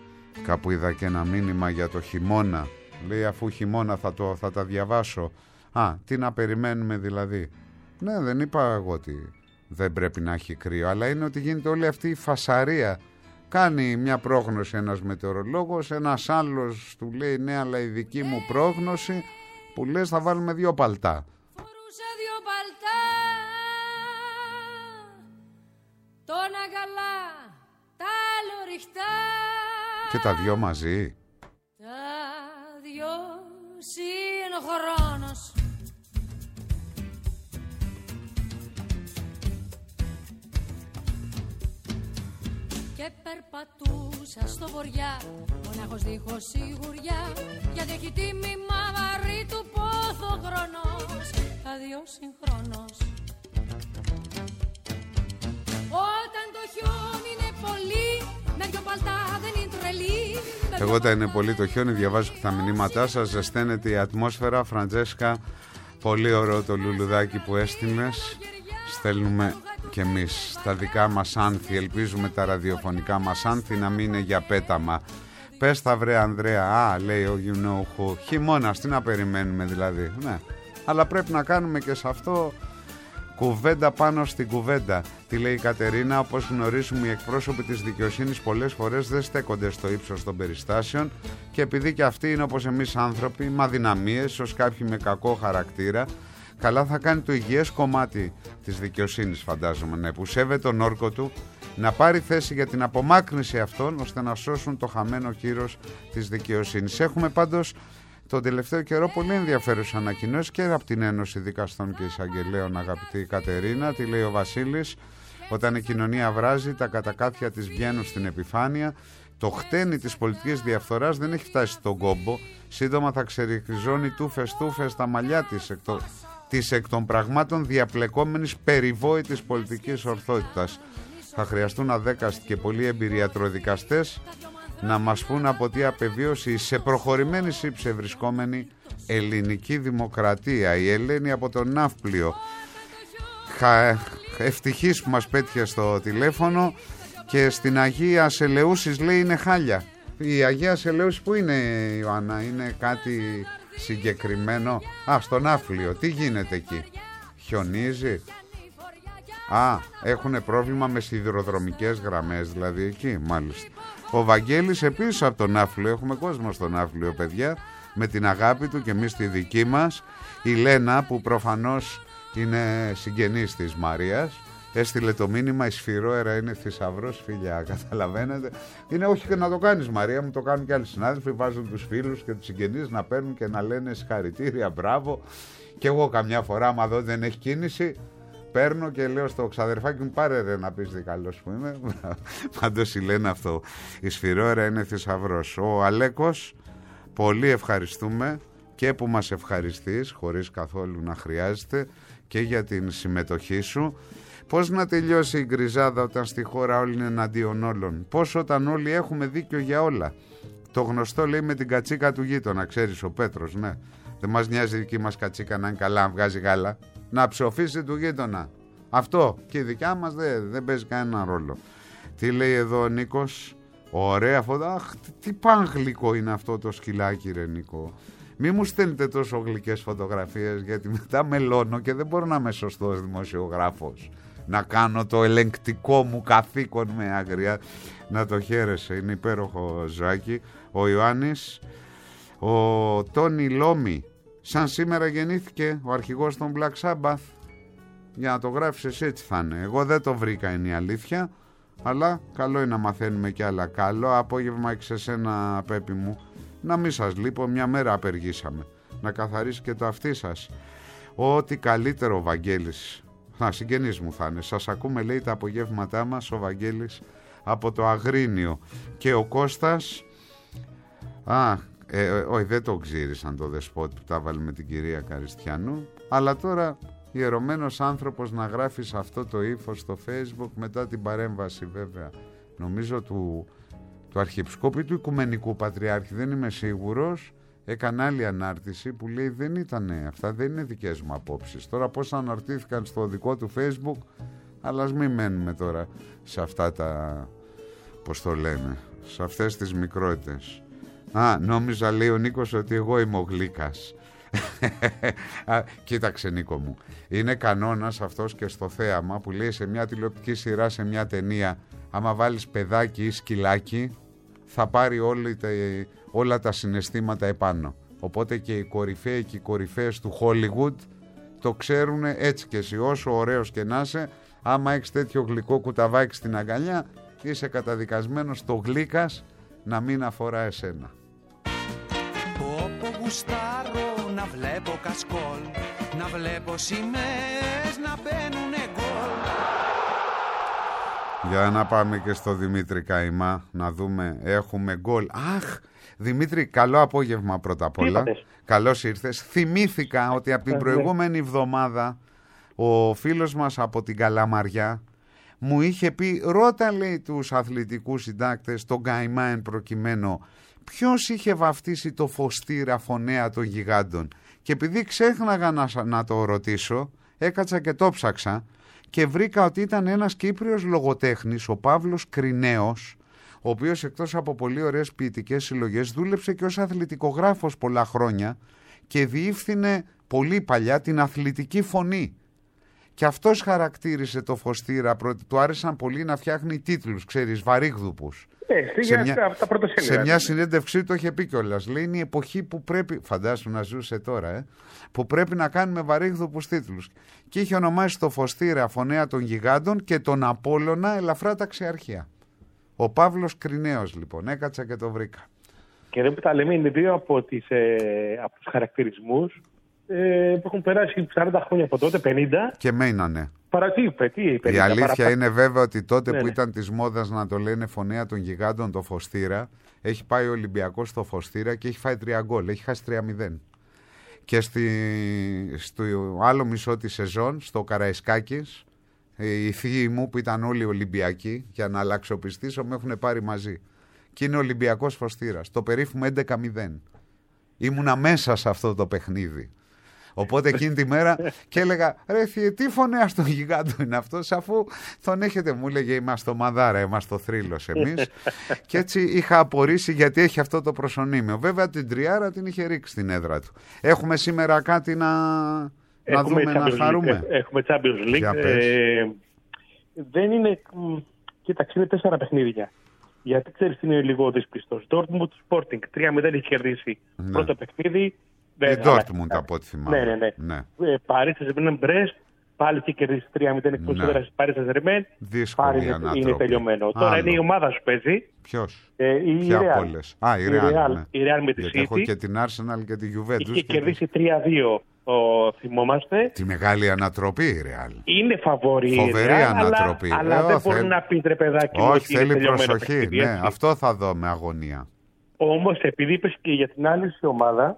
Κάπου είδα και ένα μήνυμα για το χειμώνα. Λέει αφού χειμώνα θα τα διαβάσω. Τι να περιμένουμε δηλαδή? Ναι, δεν είπα εγώ ότι δεν πρέπει να έχει κρύο, αλλά είναι ότι γίνεται όλη αυτή η φασαρία. Κάνει μια πρόγνωση ένας μετεωρολόγος, ένας άλλος του λέει ναι, αλλά η δική μου πρόγνωση που λες θα βάλουμε 2 παλτά. Φορούσα 2 παλτά, το ένα καλά, τα άλλο ριχτά. Και τα 2 μαζί. Τα 2 συγχρόνως. Και περπατούσα στο βοριά, μονάχος δίχως σιγουριά, γιατί έχει τίμημα βαρύ του πόθο χρόνος. Τα 2 συγχρόνως. Όταν το χιόνι είναι πολύ, με 2 παλτά δεν είναι τρελή. Εγώ τα είναι πολύ το χιόνι, διαβάζω και τα μηνύματά σας. Ζεσταίνεται η ατμόσφαιρα. Φραντζέσκα, πολύ ωραίο το λουλουδάκι που έστειλες. Στέλνουμε και εμείς τα δικά μας άνθη. Ελπίζουμε τα ραδιοφωνικά μας άνθη να μην είναι για πέταμα. Πες τα βρε Ανδρέα. Λέει ο you know who. Χειμώνας, τι να περιμένουμε δηλαδή? Ναι, αλλά πρέπει να κάνουμε και σε αυτό κουβέντα πάνω στην κουβέντα. Τι λέει η Κατερίνα? Όπως γνωρίζουμε, οι εκπρόσωποι της δικαιοσύνης πολλές φορές δεν στέκονται στο ύψος των περιστάσεων, και επειδή και αυτοί είναι όπως εμείς άνθρωποι, με αδυναμίες, ίσως κάποιοι με κακό χαρακτήρα, καλά θα κάνει το υγιές κομμάτι της δικαιοσύνης, φαντάζομαι, ναι, που σέβεται τον όρκο του, να πάρει θέση για την απομάκρυνση αυτών, ώστε να σώσουν το χαμένο κύρος της δικαιοσύνης. Έχουμε πάντως τον τελευταίο καιρό πολύ ενδιαφέρουσες ανακοινώσεις και από την Ένωση Δικαστών και Εισαγγελέων, αγαπητή Κατερίνα. Τι λέει ο Βασίλης? Όταν η κοινωνία βράζει, τα κατακάθια της βγαίνουν στην επιφάνεια. Το χτένι της πολιτικής διαφθοράς δεν έχει φτάσει στον κόμπο. Σύντομα θα ξεριζώνει τούφες τα μαλλιά της εκ των πραγμάτων διαπλεκόμενης περιβόητης πολιτικής ορθότητας. Θα χρειαστούν αδέκαστοι και πολύ εμπειροί ιατροδικαστές να μας πούν από τι απεβίωση σε προχωρημένη σύψη βρισκόμενη ελληνική δημοκρατία. Η Ελένη από τον Ναύπλιο, ευτυχής που μας πέτυχε στο τηλέφωνο. Και στην Αγία Σελεούσης λέει είναι χάλια. Η Αγία Σελεούσης που είναι, Ιωάννα? Είναι κάτι συγκεκριμένο? Στο Ναύπλιο. Τι γίνεται εκεί? Χιονίζει? Έχουνε πρόβλημα με σιδηροδρομικές γραμμές δηλαδή εκεί, μάλιστα. Ο Βαγγέλης επίσης από τον Ναύπλιο. Έχουμε κόσμο στο Ναύπλιο, παιδιά, με την αγάπη του και εμείς τη δική μας. Η Λένα, που προφανώς είναι συγγενής της Μαρίας, έστειλε το μήνυμα: η σφυρόερα είναι θησαυρός, φίλια. Καταλαβαίνετε? Είναι, όχι και να το κάνεις, Μαρία μου, το κάνουν και άλλοι συνάδελφοι. Βάζουν τους φίλους και τους συγγενείς να παίρνουν και να λένε συγχαρητήρια, μπράβο. Και εγώ καμιά φορά, άμα δω δεν έχει κίνηση, παίρνω και λέω στο ξαδερφάκι μου: πάρε ρε να πεις τι καλός που είμαι. Πάντως λένε αυτό. Η σφυρόερα είναι θησαυρός. Ο Αλέκος, πολύ ευχαριστούμε και που μας ευχαριστείς χωρίς καθόλου να χρειάζεται, και για την συμμετοχή σου. Πώς να τελειώσει η γκριζάδα όταν στη χώρα όλοι είναι εναντίον όλων? Πώς όταν όλοι έχουμε δίκιο για όλα? Το γνωστό λέει με την κατσίκα του γείτονα, ξέρεις, ο Πέτρος, ναι. Δεν μας νοιάζει η δική μας κατσίκα να είναι καλά, να βγάζει γάλα. Να ψοφήσει του γείτονα. Αυτό. Και η δικιά μας δεν παίζει κανένα ρόλο. Τι λέει εδώ ο Νίκος? Ωραία φωτά. Αχ, τι παγγλικό είναι αυτό το σκυλάκι, ρε Νίκο. Μη μου στέλνετε τόσο γλυκές φωτογραφίες, γιατί μετά μελώνω και δεν μπορώ να είμαι σωστός δημοσιογράφος. Να κάνω το ελεγκτικό μου καθήκον με άγρια. Να το χαίρεσαι, είναι υπέροχο ζωάκι. Ο Ιωάννης, ο Τόνι Λόμι, σαν σήμερα γεννήθηκε ο αρχηγός των Black Sabbath. Για να το γράφεις εσύ, έτσι θα είναι. Εγώ δεν το βρήκα, είναι η αλήθεια, αλλά καλό είναι να μαθαίνουμε κι άλλα. Καλό απόγευμα και σε σένα, Πέπη μου. Να μην σας λείπω, μια μέρα απεργήσαμε. Να καθαρίσει και το αυτί σας. Ό,τι καλύτερο, Βαγγέλης. Συγγενής μου θα είναι. Σας ακούμε, λέει, τα απογεύματά μας, ο Βαγγέλης από το Αγρίνιο. Και ο Κώστας, όχι, δεν το ξύρισαν το δεσπότη που τα βάλει με την κυρία Καριστιανού, αλλά τώρα ιερωμένος άνθρωπος να γράφει σε αυτό το ύφος στο Facebook μετά την παρέμβαση, βέβαια, νομίζω του Αρχιεπισκόπη του Οικουμενικού Πατριάρχη, δεν είμαι σίγουρος, έκανε άλλη ανάρτηση που λέει δεν ήτανε, αυτά δεν είναι δικές μου απόψεις. Τώρα πώς αναρτήθηκαν στο δικό του Facebook, αλλά ας μην μένουμε τώρα σε αυτά τα, πώς το λένε, σε αυτές τις μικρότητες. Νόμιζα, λέει ο Νίκος, ότι εγώ είμαι ο Γλύκας. Κοίταξε Νίκο μου, είναι κανόνας αυτός και στο θέαμα που λέει σε μια τηλεοπτική σειρά, σε μια ταινία, άμα βάλεις παιδάκι ή σκυλάκι θα πάρει όλα τα συναισθήματα επάνω. Οπότε και οι κορυφαίοι και οι κορυφαίες του Hollywood το ξέρουν έτσι και εσύ, όσο ωραίος και να είσαι, άμα έχεις τέτοιο γλυκό κουταβάκι στην αγκαλιά, είσαι καταδικασμένος το γλύκας να μην αφορά εσένα. Πω γουστάρω να βλέπω κασκόλ, να βλέπω σημαίες να μπαίνουνε γκολ. Για να πάμε και στο Δημήτρη Καϊμά να δούμε, έχουμε γκολ. Αχ, Δημήτρη, καλό απόγευμα πρώτα απ' όλα. Καλώς ήρθες. Θυμήθηκα ότι από την προηγούμενη εβδομάδα ο φίλος μας από την Καλαμαριά μου είχε πει, ρώτα λέει τους αθλητικούς συντάκτες, τον Καϊμά εν προκειμένου, ποιος είχε βαφτίσει το φωστήρα φωνέα των γιγάντων. Και επειδή ξέχναγα να το ρωτήσω, έκατσα και το ψάξα και βρήκα ότι ήταν ένας Κύπριος λογοτέχνης, ο Παύλος Κριναίος, ο οποίος εκτός από πολύ ωραίες ποιητικές συλλογές δούλεψε και ως αθλητικογράφος πολλά χρόνια και διεύθυνε πολύ παλιά την Αθλητική Φωνή. Και αυτός χαρακτήρισε το φωστήρα, του άρεσαν πολύ να φτιάχνει τίτλους, ξέρεις, βαρύγδουπους. Σε μια συνέντευξή το είχε πει κιόλας. Λέει, είναι η εποχή που πρέπει, φαντάσου να ζούσε τώρα, που πρέπει να κάνουμε βαρύγδουπους τίτλους. Και είχε ονομάσει το φωστήρα φωνέα των γιγάντων και τον Απόλλωνα ελαφρά ταξιαρχία. Ο Παύλος Κριναίος λοιπόν, έκατσα και το βρήκα. Και εδώ που τα λέμε είναι δύο από τους χαρακτηρισμούς που έχουν περάσει 40 χρόνια από τότε, 50. Και μένανε. Η αλήθεια είναι βέβαια ότι τότε που ήταν της μόδας να το λένε φωνέα των γιγάντων το φωστήρα, έχει πάει ο Ολυμπιακός στο φωστήρα και έχει φάει 3 γκολ, έχει χάσει 3-0. Και στο άλλο μισό της σεζόν, στο Καραϊσκάκης, οι θείοι μου που ήταν όλοι Ολυμπιακοί, για να αλλαξοπιστήσω, με έχουν πάρει μαζί. Και είναι Ολυμπιακός φωστήρας, το περίφημο 11-0. Ήμουνα μέσα σε αυτό το παιχνίδι. Οπότε εκείνη τη μέρα και έλεγα, ρε θύε, τι φωνέας των γιγάντων είναι αυτός, αφού τον έχετε, μου έλεγε, είμαστε ομαδάρα, είμαστε ο θρύλος εμείς. Και έτσι είχα απορρίσει γιατί έχει αυτό το προσωνύμιο. Βέβαια την τριάρα την είχε ρίξει στην έδρα του. Έχουμε σήμερα κάτι να δούμε, να χαρούμε. Έχουμε Champions League. Δεν είναι, κοίταξε, είναι 4 παιχνίδια. Γιατί ξέρεις τι είναι λίγο δυσπιστός. Dortmund Sporting 3-0 έχει κερδίσει πρώτο παιχνίδι. Η Dortmund από ό,τι θυμάμαι. Ναι. Παρί Saint-Germain Brest, πάλι έχει κερδίσει 3-0 εκτός έδρας Παρί Saint-Germain. Δύσκολη ανατροπή. Είναι τελειωμένο. Τώρα είναι η ομάδα σου παίζει. Ποιος? Η Real. Η Real με τη City. Έχω και την Arsenal και τη Juventus. Είχε κερδίσει 3-2. Θυμόμαστε. Τη μεγάλη ανατροπή η Real. Είναι φαβορή. Φοβερή ανατροπή. Αλλά δεν μπορεί να πει, ρε παιδάκι. Όχι, θέλει προσοχή. Ναι, αυτό θα δω με αγωνία. Όμως επειδή είπες και για την άλλη ομάδα,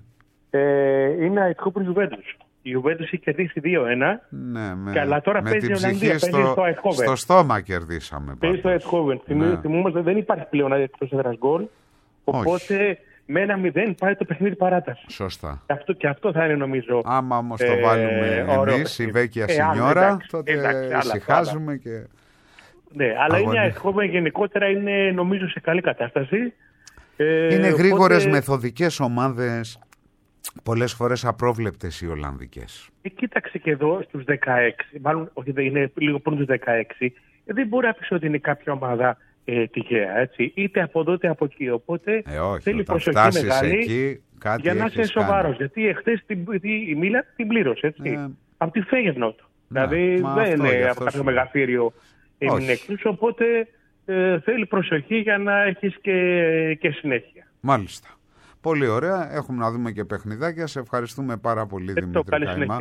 είναι αιτικό προς Juventus. Η Juventus έχει κερδίσει 2-1. Ναι, αλλά τώρα παίζει Ολλανδία, παίζει στο Eindhoven. Στο στόμα κερδίσαμε. Παίζει στο Eindhoven. Θυμούμαστε, δεν υπάρχει πλέον εκτός έδρας γκολ. Οπότε με 1-0 πάει το παιχνίδι παράταση. Σωστά. Και αυτό θα είναι, νομίζω. Άμα όμως το βάλουμε εμείς, η Βέκια Σινιόρα, τότε ησυχάζουμε και. Ναι, αλλά είναι Eindhoven γενικότερα, είναι νομίζω σε καλή κατάσταση. Είναι γρήγορες, μεθοδικές ομάδες, πολλές φορές απρόβλεπτες οι Ολλανδικές. Κοίταξε και εδώ στους 16, μάλλον όχι, είναι λίγο πριν τους 16, δεν μπορεί να πεις ότι είναι κάποια ομάδα τυχαία, έτσι, είτε από εδώ είτε από εκεί. Οπότε θέλει προσοχή μεγάλη εκεί, για να είσαι σοβαρός. Γιατί εχθές η Μίλαν την πλήρωσε, έτσι, από τη Φέγενοτ. Δηλαδή δεν είναι από κάποιο μεγαθύριο εκτός, οπότε θέλει προσοχή για να έχεις και συνέχεια. Μάλιστα. Πολύ ωραία. Έχουμε να δούμε και παιχνιδάκια. Σε ευχαριστούμε πάρα πολύ, Δημήτρη Καϊμά.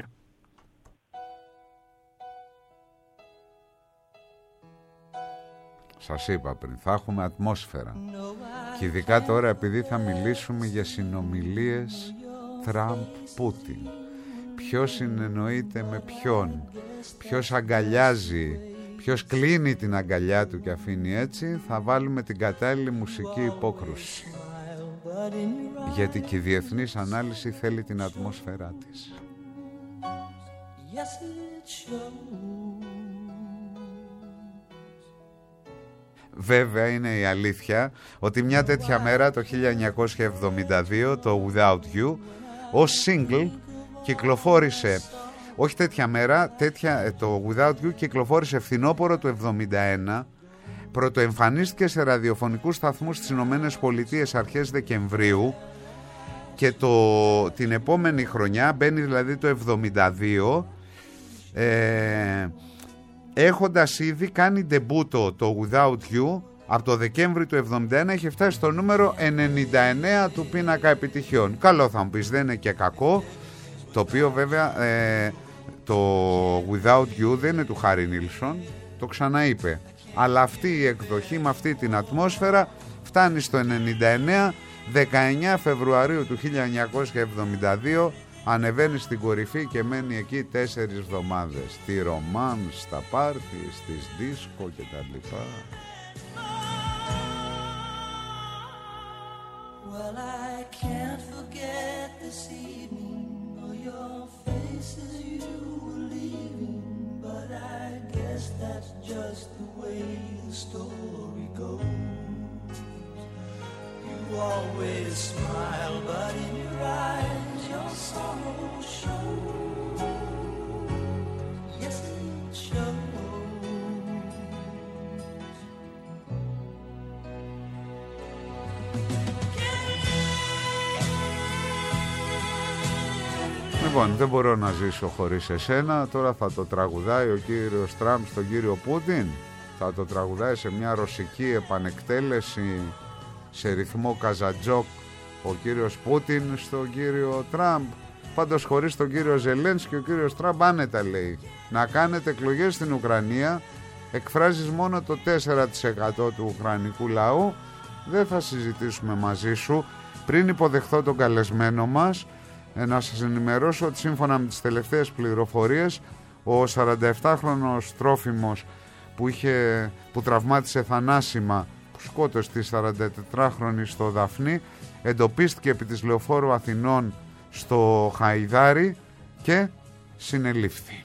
Σας είπα πριν, θα έχουμε ατμόσφαιρα. Και ειδικά τώρα, επειδή θα μιλήσουμε για συνομιλίες Τραμπ-Πούτιν. Ποιος συνεννοείται με ποιον, ποιος αγκαλιάζει, ποιος κλείνει την αγκαλιά του και αφήνει έτσι, θα βάλουμε την κατάλληλη μουσική υπόκρουση. Γιατί και η διεθνής ανάλυση θέλει την ατμόσφαιρά της. Βέβαια είναι η αλήθεια ότι μια τέτοια μέρα το 1972 το Without You ως single κυκλοφόρησε, όχι τέτοια μέρα, το Without You κυκλοφόρησε φθινόπωρο του 1971, πρωτοεμφανίστηκε σε ραδιοφωνικούς σταθμούς στις Ηνωμένες Πολιτείες αρχές Δεκεμβρίου και την επόμενη χρονιά, μπαίνει δηλαδή το 72, έχοντας ήδη κάνει ντεμπούτο το Without You. Από το Δεκέμβρη του 1971 είχε φτάσει στο νούμερο 99 του πίνακα επιτυχιών. Καλό θα μου πεις, δεν είναι και κακό, το οποίο βέβαια το Without You δεν είναι του Χάρι Νίλσον, το ξαναείπε, αλλά αυτή η εκδοχή με αυτή την ατμόσφαιρα φτάνει στο 99. 19 Φεβρουαρίου του 1972 ανεβαίνει στην κορυφή και μένει εκεί 4 εβδομάδες. Στη ρομάν, στα πάρτι, στις δίσκο και τα λοιπά. Well, I can't forget this evening or your face as you were leaving, but I guess that's just the way the story goes. You always smile, but in your eyes your sorrow shows. Yes, it shows. Λοιπόν, δεν μπορώ να ζήσω χωρίς εσένα. Τώρα θα το τραγουδάει ο κύριος Τραμπ στον κύριο Πούτιν. Θα το τραγουδάει σε μια ρωσική επανεκτέλεση σε ρυθμό καζατζόκ ο κύριος Πούτιν στον κύριο Τραμπ. Πάντως χωρίς τον κύριο Ζελένσκι, ο κύριος Τραμπ άνετα λέει: να κάνετε εκλογές στην Ουκρανία, εκφράζεις μόνο το 4% του ουκρανικού λαού, δεν θα συζητήσουμε μαζί σου. Πριν υποδεχθώ τον καλεσμένο μας, να σας ενημερώσω ότι σύμφωνα με τις τελευταίες πληροφορίες, ο 47χρονος τρόφιμος που τραυμάτισε θανάσιμα, που σκότωσε τη 44χρονη στο Δαφνί, εντοπίστηκε επί της Λεωφόρου Αθηνών στο Χαϊδάρι και συνελήφθη.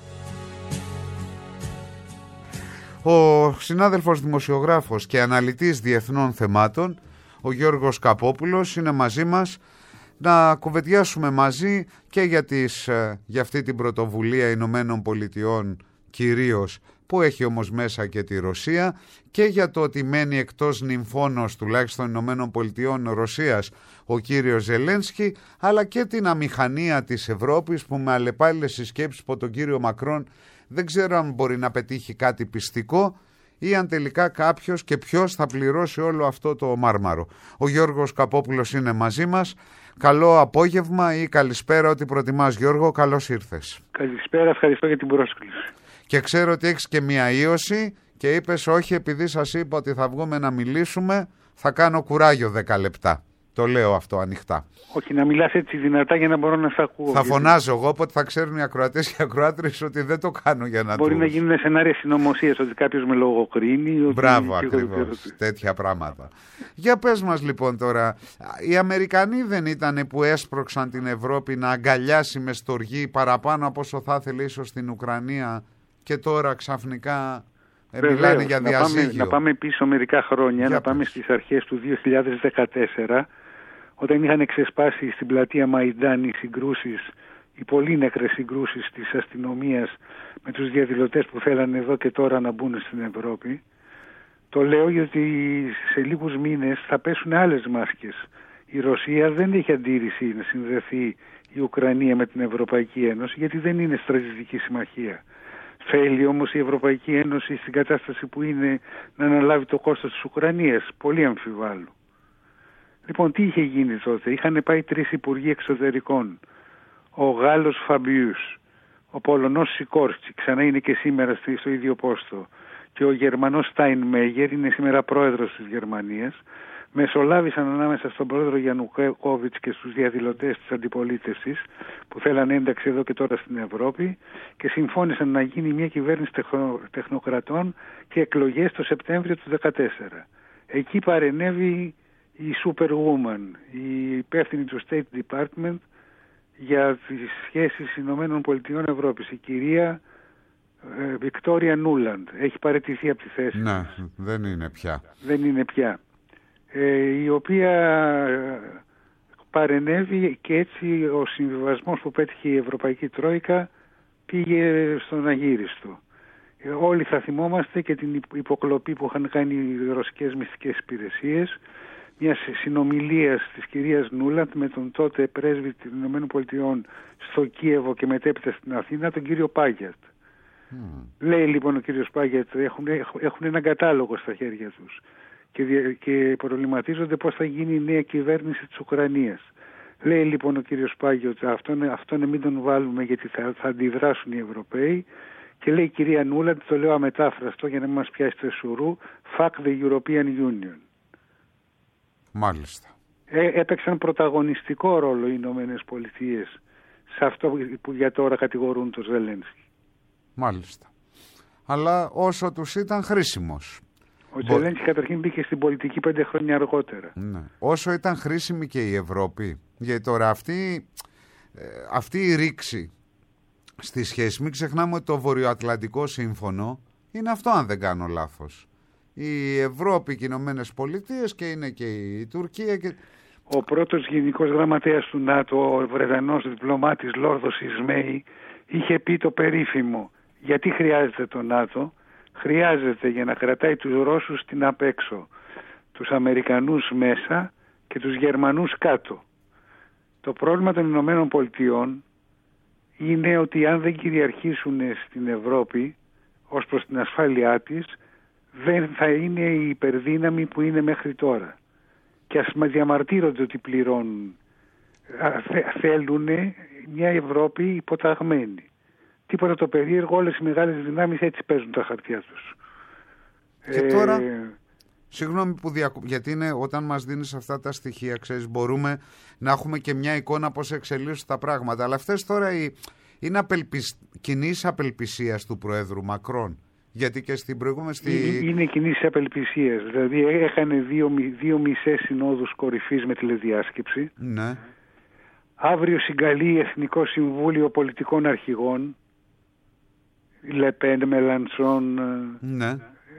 Ο συνάδελφος δημοσιογράφος και αναλυτής διεθνών θεμάτων, ο Γιώργος Καπόπουλος, είναι μαζί μας να κουβεντιάσουμε μαζί και για αυτή την πρωτοβουλία Ηνωμένων Πολιτειών κυρίως, που έχει όμως μέσα και τη Ρωσία, και για το ότι μένει εκτός νυμφώνος τουλάχιστον Ηνωμένων Πολιτειών Ρωσίας ο κύριος Ζελένσκι, αλλά και την αμηχανία της Ευρώπης που με αλλεπάλληλες συσκέψεις από τον κύριο Μακρόν δεν ξέρω αν μπορεί να πετύχει κάτι πιστικό ή αν τελικά κάποιος και ποιος θα πληρώσει όλο αυτό το μάρμαρο. Ο Γιώργος Καπόπουλος είναι μαζί μας. Καλό απόγευμα ή καλησπέρα, ό,τι προτιμάς Γιώργο, καλώς ήρθες. Καλησπέρα, ευχαριστώ για την πρόσκληση. Και ξέρω ότι έχεις και μια ίωση και είπες όχι, επειδή σας είπα ότι θα βγούμε να μιλήσουμε, θα κάνω κουράγιο 10 λεπτά. Το λέω αυτό ανοιχτά. Όχι, να μιλάς έτσι δυνατά για να μπορώ να σε ακούω. Θα φωνάζω εγώ, οπότε θα ξέρουν οι ακροατές και οι ακροάτρες ότι δεν το κάνω για να μπορεί να γίνουν σενάρια συνωμοσίας, ότι κάποιος με λογοκρίνει. Μπράβο, ακριβώς, τέτοια πράγματα. Για πες μας λοιπόν τώρα, οι Αμερικανοί δεν ήταν που έσπρωξαν την Ευρώπη να αγκαλιάσει με στοργή παραπάνω από όσο θα ήθελε ίσως στην Ουκρανία, και τώρα ξαφνικά μιλάνε για διαζύγιο? Να πάμε πίσω μερικά χρόνια, να πάμε στις αρχές του 2014, όταν είχαν ξεσπάσει στην πλατεία Μαϊντάν οι συγκρούσεις, οι πολύ νεκρές συγκρούσεις της αστυνομίας με τους διαδηλωτές που θέλανε εδώ και τώρα να μπουν στην Ευρώπη. Το λέω γιατί σε λίγους μήνες θα πέσουν άλλες μάσκες. Η Ρωσία δεν έχει αντίρρηση να συνδεθεί η Ουκρανία με την Ευρωπαϊκή Ένωση, γιατί δεν είναι στρατιωτική συμμαχία. Θέλει όμως η Ευρωπαϊκή Ένωση στην κατάσταση που είναι να αναλάβει το κόστος της Ουκρανίας? Πολύ αμφιβάλλω. Λοιπόν, τι είχε γίνει τότε? Είχαν πάει 3 υπουργοί εξωτερικών. Ο Γάλλος Φαμπιούς, ο Πολωνός Σικόρσκι, ξανά είναι και σήμερα στο ίδιο πόστο, και ο Γερμανός Στάινμέγερ, είναι σήμερα πρόεδρος της Γερμανίας, μεσολάβησαν ανάμεσα στον πρόεδρο Γιαννουκόβιτς και στους διαδηλωτές της αντιπολίτευσης που θέλανε ένταξη εδώ και τώρα στην Ευρώπη, και συμφώνησαν να γίνει μια κυβέρνηση τεχνοκρατών και εκλογές το Σεπτέμβριο του 2014. Εκεί παρενέβη η Superwoman, η υπεύθυνη του State Department για τις σχέσεις Ηνωμένων Πολιτειών Ευρώπης, η κυρία Βικτόρια Νούλαντ. Έχει παραιτηθεί από τη θέση. Ναι, δεν είναι πια. Δεν είναι πια. Η οποία παρενέβη και έτσι ο συμβιβασμός που πέτυχε η Ευρωπαϊκή Τρόικα πήγε στον αγύριστο. Όλοι θα θυμόμαστε και την υποκλοπή που είχαν κάνει οι ρωσικές μυστικές υπηρεσίες, μια συνομιλία της κυρίας Νούλαντ με τον τότε πρέσβη των ΗΠΑ στο Κίεβο και μετέπειτα στην Αθήνα, τον κύριο Πάγιατ. Λέει λοιπόν ο κύριος Πάγιατ, έχουν έναν κατάλογο στα χέρια τους και προβληματίζονται πώς θα γίνει η νέα κυβέρνηση της Ουκρανίας. Λέει λοιπόν ο κύριος Πάγιατ, αυτό μην τον βάλουμε γιατί θα αντιδράσουν οι Ευρωπαίοι. Και λέει η κυρία Νούλαντ, το λέω αμετάφραστο για να μην μας πιάσει το σουρού, fuck the European Union. Μάλιστα. Έπαιξαν πρωταγωνιστικό ρόλο οι Ηνωμένες Πολιτείες σε αυτό που για τώρα κατηγορούν τον Ζελένσκι. Μάλιστα. Αλλά όσο τους ήταν χρήσιμος. Ο Ζελένσκι καταρχήν μπήκε στην πολιτική 5 χρόνια αργότερα. Ναι. Όσο ήταν χρήσιμη και η Ευρώπη, γιατί τώρα αυτή η ρήξη στη σχέση, μην ξεχνάμε ότι το Βορειοατλαντικό Σύμφωνο είναι αυτό, αν δεν κάνω λάθος. Η Ευρώπη και οι Ηνωμένες Πολιτείες και είναι και η Τουρκία. Ο πρώτος γενικός γραμματέας του ΝΑΤΟ, ο Βρετανός διπλωμάτης Λόρδος Ισμέη, είχε πει το περίφημο, γιατί χρειάζεται το ΝΑΤΟ? Χρειάζεται για να κρατάει τους Ρώσους στην απέξω, τους Αμερικανούς μέσα και τους Γερμανούς κάτω. Το πρόβλημα των Ηνωμένων Πολιτειών είναι ότι αν δεν κυριαρχήσουν στην Ευρώπη ως προς την ασφάλειά της, δεν θα είναι η υπερδύναμη που είναι μέχρι τώρα. Και ας μας διαμαρτύρονται ότι πληρώνουν. Θέλουν μια Ευρώπη υποταγμένη. Τίποτα το περίεργο, όλες οι μεγάλες δυνάμεις έτσι παίζουν τα χαρτιά τους. Και τώρα, συγγνώμη που γιατί είναι όταν μας δίνεις αυτά τα στοιχεία, ξέρεις, μπορούμε να έχουμε και μια εικόνα πώς εξελίσσουν τα πράγματα. Αλλά αυτές τώρα είναι κοινής απελπισίας του Προέδρου Μακρόν. Γιατί και στην προηγούμενη... Είναι κοινής απελπισίας. Δηλαδή έχανε δύο μισές συνόδους κορυφής με τηλεδιάσκεψη. Ναι. Αύριο συγκαλεί Εθνικό Συμβούλιο Πολιτικών Αρχηγών. Λεπέν, Μελανσόν. Ναι.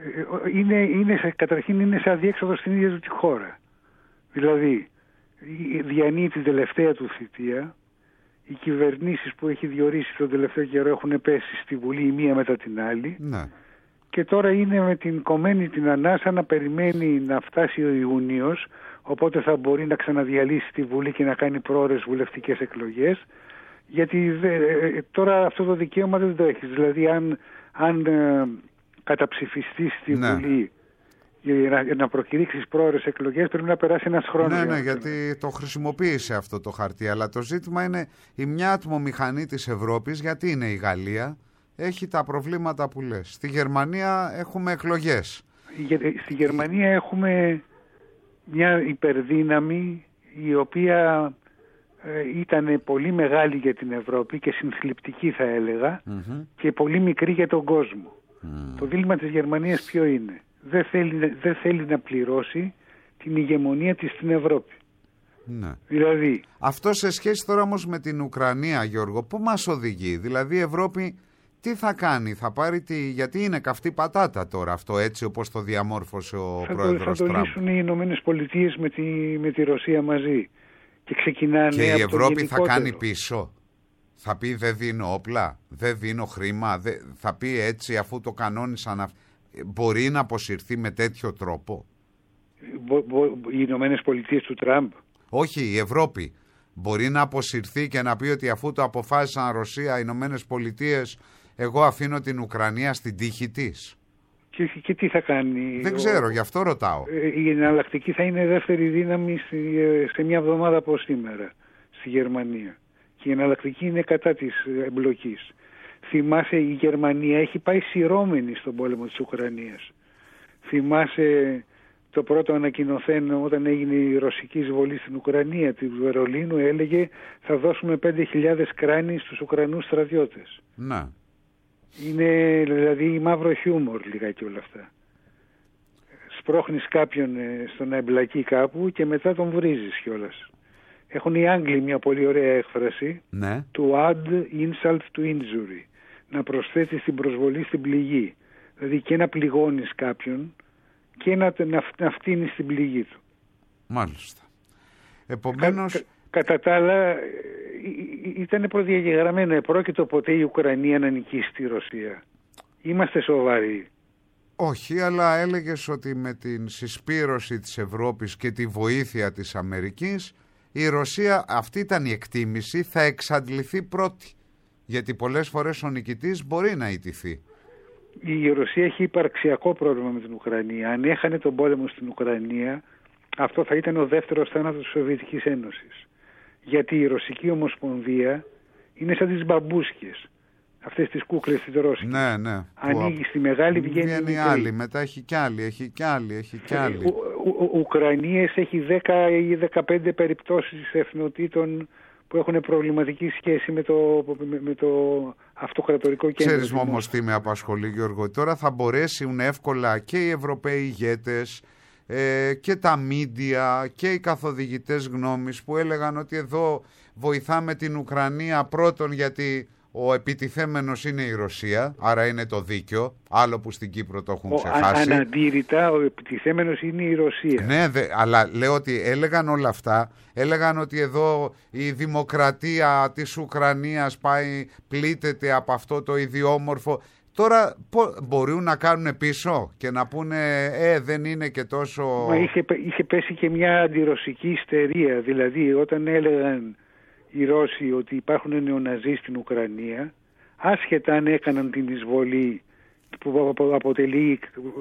Καταρχήν είναι σε αδιέξοδο στην ίδια του τη χώρα. Δηλαδή διανύει την τελευταία του θητεία. Οι κυβερνήσεις που έχει διορίσει τον τελευταίο καιρό έχουν πέσει στη Βουλή η μία μετά την άλλη. Ναι. Και τώρα είναι με την κομμένη την ανάσα να περιμένει να φτάσει ο Ιούνιος, οπότε θα μπορεί να ξαναδιαλύσει τη Βουλή και να κάνει πρόορες βουλευτικές εκλογές, γιατί τώρα αυτό το δικαίωμα δεν το έχεις. Δηλαδή αν καταψηφιστεί στη Βουλή για να προκηρύξεις πρόορες εκλογές πρέπει να περάσει ένας χρόνος. Ναι, γιατί το χρησιμοποίησε αυτό το χαρτί, αλλά το ζήτημα είναι η μια ατμομηχανή της Ευρώπης, γιατί είναι η Γαλλία, έχει τα προβλήματα που λες. Στη Γερμανία έχουμε εκλογές. Στη Γερμανία έχουμε μια υπερδύναμη η οποία ήταν πολύ μεγάλη για την Ευρώπη και συνθλιπτική θα έλεγα, και πολύ μικρή για τον κόσμο. Το δίλημμα της Γερμανίας ποιο είναι? Δεν θέλει να πληρώσει την ηγεμονία της στην Ευρώπη. Ναι. Δηλαδή, αυτό σε σχέση τώρα όμως με την Ουκρανία, Γιώργο, πού μας οδηγεί? Δηλαδή η Ευρώπη τι θα κάνει? Θα πάρει γιατί είναι καυτή πατάτα τώρα αυτό, έτσι όπως το διαμόρφωσε ο πρόεδρος Τραμπ. Θα το λύσουν οι Ηνωμένες Πολιτείες με τη Ρωσία μαζί. Και ξεκινάνε. Και η Ευρώπη θα κάνει πίσω. Θα πει δεν δίνω όπλα, δεν δίνω χρήμα, θα πει έτσι αφού το κανόνισαν. Μπορεί να αποσυρθεί με τέτοιο τρόπο? Οι Ηνωμένες Πολιτείες του Τραμπ? Όχι, η Ευρώπη. Μπορεί να αποσυρθεί και να πει ότι αφού το αποφάσισαν Ρωσία, οι Ηνωμένες Πολιτείες, εγώ αφήνω την Ουκρανία στην τύχη της. Και τι θα κάνει? Δεν ξέρω, γι' αυτό ρωτάω. Η εναλλακτική θα είναι δεύτερη δύναμη σε μια εβδομάδα από σήμερα στη Γερμανία. Και η εναλλακτική είναι κατά της εμπλοκής. Θυμάσαι, η Γερμανία έχει πάει σειρώμενη στον πόλεμο της Ουκρανίας. Θυμάσαι το πρώτο ανακοινωθέν όταν έγινε η ρωσική εισβολή στην Ουκρανία του Βερολίνου, έλεγε θα δώσουμε 5.000 κράνη στους Ουκρανούς στρατιώτες. Να. Είναι δηλαδή μαύρο χιούμορ λιγάκι όλα αυτά. Σπρώχνεις κάποιον στο να εμπλακεί κάπου και μετά τον βρίζεις κιόλας. Έχουν οι Άγγλοι μια πολύ ωραία έκφραση, ναι. To add insult to injury. Να προσθέτεις την προσβολή στην πληγή. Δηλαδή και να πληγώνεις κάποιον και να φτύνεις την πληγή του. Μάλιστα. Επομένως... Κατά τα άλλα, ήταν προδιαγεγραμμένο. Επρόκειτο ποτέ η Ουκρανία να νικήσει τη Ρωσία. Είμαστε σοβαροί. Όχι, αλλά έλεγες ότι με την συσπήρωση της Ευρώπης και τη βοήθεια της Αμερικής, η Ρωσία, αυτή ήταν η εκτίμηση, θα εξαντληθεί πρώτη. Γιατί πολλές φορές ο νικητής μπορεί να ιτηθεί. Η Ρωσία έχει υπαρξιακό πρόβλημα με την Ουκρανία. Αν έχανε τον πόλεμο στην Ουκρανία, αυτό θα ήταν ο δεύτερος θάνατος της Σοβιετικής Ένωσης. Γιατί η Ρωσική Ομοσπονδία είναι σαν τις μπαμπούσκες. Αυτές τις κούκλες της Ρώσικης. Ναι. Ανοίγει στη μεγάλη, βγαίνει άλλη, μετά έχει κι άλλη. Ουκρανίες έχει 10 ή 15 περιπτώσεις εθνοτήτων που έχουν προβληματική σχέση με το αυτοκρατορικό κέντρο. Ξέρεις όμως τι με απασχολεί, Γιώργο, τώρα θα μπορέσουν εύκολα και οι Ευρωπαίοι ηγέτες και τα μίντια και οι καθοδηγητές γνώμης που έλεγαν ότι εδώ βοηθάμε την Ουκρανία πρώτον γιατί ο επιτιθέμενος είναι η Ρωσία, άρα είναι το δίκαιο, άλλο που στην Κύπρο το έχουν ξεχάσει. Αναντήρητα ο επιτιθέμενος είναι η Ρωσία. Ναι, αλλά λέω ότι έλεγαν όλα αυτά, έλεγαν ότι εδώ η δημοκρατία της Ουκρανίας πλήττεται από αυτό το ιδιόμορφο. Τώρα μπορούν να κάνουν πίσω και να πούνε δεν είναι και τόσο... Μα είχε πέσει και μια αντιρωσική ιστερία, δηλαδή όταν έλεγαν οι Ρώσοι ότι υπάρχουν νεοναζί στην Ουκρανία, άσχετα αν έκαναν την εισβολή που αποτελεί,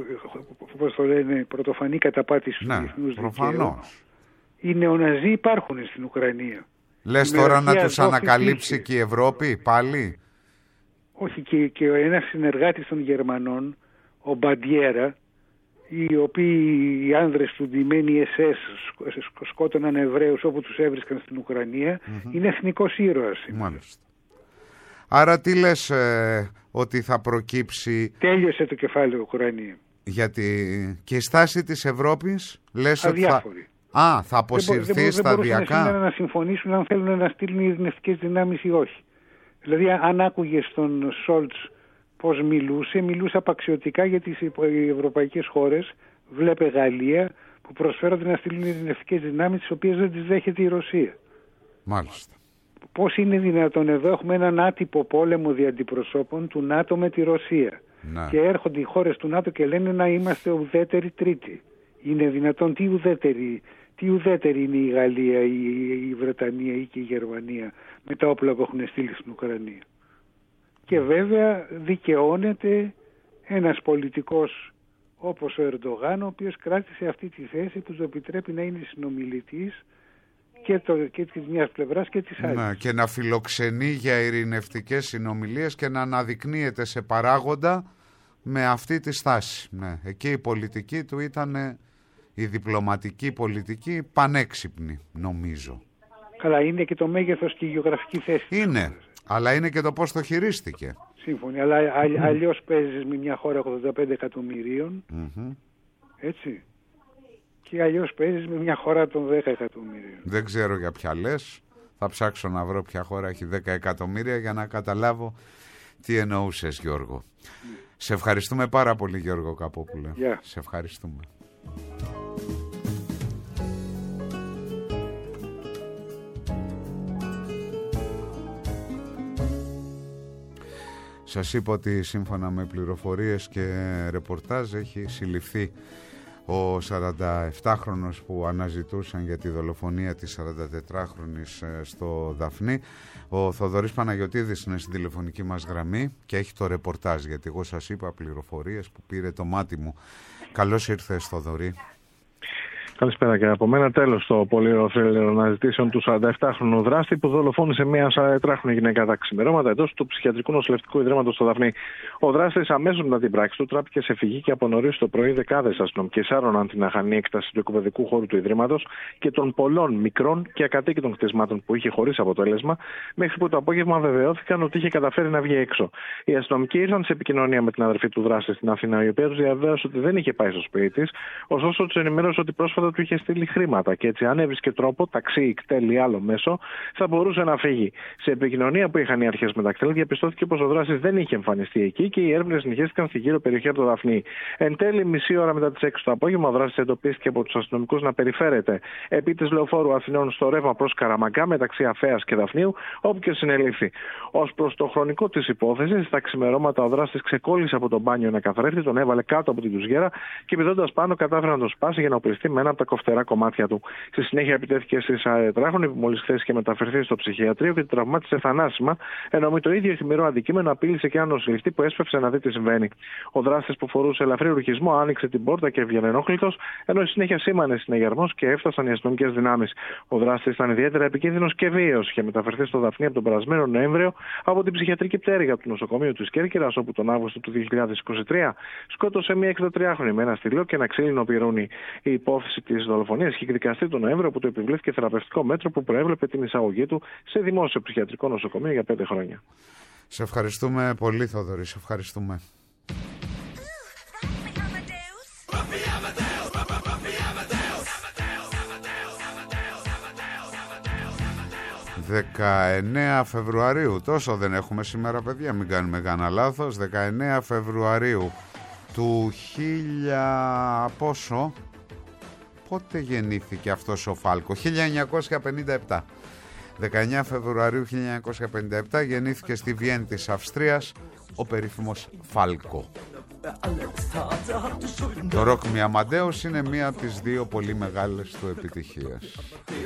πώς το λένε, πρωτοφανή καταπάτηση του διεθνούς δικαίου, οι νεοναζί υπάρχουν στην Ουκρανία. Λες τώρα να τους ανακαλύψει και η Ευρώπη πάλι? Όχι, και ένας συνεργάτης των Γερμανών, ο Μπαντιέρα, οι οποίοι οι άνδρες του ντυμένοι SS σκότωναν Εβραίους όπου τους έβρισκαν στην Ουκρανία, είναι εθνικός ήρωας. Μάλιστα. Άρα τι λες ότι θα προκύψει... Τέλειωσε το κεφάλαιο Ουκρανία. Γιατί και η στάση της Ευρώπης λες αδιάφορη. ότι θα αποσυρθεί σταδιακά. Δεν μπορούσαν να συμφωνήσουν αν θέλουν να στείλουν ειρηνευτικές δυνάμεις ή όχι. Δηλαδή αν άκουγες τον Σόλτς πώς μιλούσε απαξιωτικά για τις ευρωπαϊκές χώρες, βλέπε Γαλλία, που προσφέρονται να στείλουν ειρηνευτικές δυνάμεις τις οποίες δεν τις δέχεται η Ρωσία. Μάλιστα. Πώς είναι δυνατόν? Εδώ έχουμε έναν άτυπο πόλεμο δι' αντιπροσώπων του ΝΑΤΟ με τη Ρωσία. Ναι. Και έρχονται οι χώρες του ΝΑΤΟ και λένε να είμαστε ουδέτεροι τρίτοι. Είναι δυνατόν? Τι ουδέτερη είναι η Γαλλία, η Βρετανία ή και η Γερμανία με τα όπλα που έχουν στείλει στην Ουκρανία? Και βέβαια δικαιώνεται ένας πολιτικός όπως ο Ερντογάν, ο οποίος κράτησε αυτή τη θέση που του επιτρέπει να είναι συνομιλητής και της μιας πλευράς και της άλλης. Ναι, και να φιλοξενεί για ειρηνευτικές συνομιλίες και να αναδεικνύεται σε παράγοντα με αυτή τη στάση. Ναι, εκεί η πολιτική του ήταν, η διπλωματική πολιτική, πανέξυπνη, νομίζω. Καλά, είναι και το μέγεθος και η γεωγραφική θέση. Είναι, αλλά είναι και το πώς το χειρίστηκε. Σύμφωνοι, αλλά αλλιώς παίζεις με μια χώρα 85 εκατομμυρίων, έτσι, και αλλιώς παίζεις με μια χώρα των 10 εκατομμυρίων. Δεν ξέρω για ποια λες, θα ψάξω να βρω ποια χώρα έχει 10 εκατομμύρια για να καταλάβω τι εννοούσες, Γιώργο. Σε ευχαριστούμε πάρα πολύ, Γιώργο Καπόπουλε. Σε ευχαριστούμε. Σας είπα ότι σύμφωνα με πληροφορίες και ρεπορτάζ έχει συλληφθεί ο 47χρονος που αναζητούσαν για τη δολοφονία της 44χρονης στο Δαφνί. Ο Θοδωρής Παναγιωτίδης είναι στην τηλεφωνική μας γραμμή και έχει το ρεπορτάζ, γιατί εγώ σας είπα πληροφορίες που πήρε το μάτι μου. Καλώς ήρθες, Θοδωρή. Καλησπέρα και από μένα. Τέλος το πολύωρο θρίλερ αναζητήσεων του 47χρονου δράστη που δολοφόνησε μια 44χρονη γυναίκα τα ξημερώματα εντός του ψυχιατρικού νοσηλευτικού ιδρύματος στο Δαφνί. Ο δράστης αμέσως μετά την πράξη του τράπηκε σε φυγή και από νωρίς το πρωί δεκάδες αστυνομικοί σάρωναν την αχανή έκταση του εκπαιδευτικού χώρου του ιδρύματος και των πολλών μικρών και ακατοίκητων κτισμάτων που είχε χωρίς αποτέλεσμα, μέχρι που το απόγευμα βεβαιώθηκαν ότι είχε καταφέρει να βγει έξω. Οι αστυνομικοί ήρθαν σε επικοινωνία με την αδερφή του δράστη στην Αθήνα, η οποία του διαβέβαιωσε ότι δεν είχε πάει στο σπίτι της, ωστόσο του ενημέρωσε ότι πρόσφατα πρόσφατα του είχε στείλει χρήματα και έτσι, αν έβρισκε τρόπο, ταξί, κτέλ ή άλλο μέσο, θα μπορούσε να φύγει. Σε επικοινωνία που είχαν οι αρχές με τα κτέλ, διαπιστώθηκε πως ο δράστης δεν είχε εμφανιστεί εκεί και οι έρευνες συνεχίστηκαν στη γύρω περιοχή από το Δαφνί. Εν τέλει, μισή ώρα μετά τις 6 το απόγευμα, ο δράστης εντοπίστηκε από τους αστυνομικούς να περιφέρεται επί της λεωφόρου Αθηνών στο ρεύμα προς Καραμαγκά μεταξύ Αφέας και Δαφνίου, όπου και συνελήφθη. Ως προς το χρονικό της υπόθεσης, στα ξημερώματα ο δράστης ξεκόλλησε από τον μπάνιο ένα καθρέφτη, τον έβαλε κάτω από την τουζιέρα και πηδώντας πάνω κατάφερε να το σπάσει για να οπλιστεί με ένα από τα κοφτερά κομμάτια του. Στη συνέχεια επιτέθηκε στη τετράχωνη που μόλις χθες και μεταφερθεί στο ψυχιατρίο και την τραυμάτισε θανάσιμα, ενώ με το ίδιο χειμερό αντικείμενο απείλησε και έναν νοσηλευτή που έσπευσε να δει τι συμβαίνει. Ο δράστης που φορούσε ελαφρύ ρουχισμό άνοιξε την πόρτα και έβγαινε ενόχλητος, ενώ στη συνέχεια σήμανε συναγερμός και έφτασαν οι αστυνομικές δυνάμεις. Ο δράστης ήταν ιδιαίτερα επικίνδυνος και βίαιος. Είχε μεταφερθεί στο Δαφνί από τον περασμένο Νοέμβριο από την ψυχιατρική πτέρυγα του νοσοκομείου της Κέρκυρας, όπου τον Αύγουστο του 2023 σκότωσε μια 63χρονη με ένα στυλό και ένα ξύλινο πυρούνι. Η υπόθεση της δολοφονίας είχε εκδικαστεί τον Νοέμβριο, που του επιβλήθηκε θεραπευτικό μέτρο που προέβλεπε την εισαγωγή του σε δημόσιο ψυχιατρικό νοσοκομείο για 5 χρόνια. Σε ευχαριστούμε πολύ, Θοδωρή. Σε ευχαριστούμε. «19 Φεβρουαρίου, τόσο δεν έχουμε σήμερα, παιδιά, μην κάνουμε κανένα λάθος. 19 Φεβρουαρίου του 1000 πόσο, πότε γεννήθηκε αυτός ο Φάλκο? 1957. 19 Φεβρουαρίου 1957 γεννήθηκε στη Βιέννη της Αυστρίας ο περίφημος Φάλκο. Το Rock Me Amadeus είναι μία από τις δύο πολύ μεγάλες του επιτυχίες.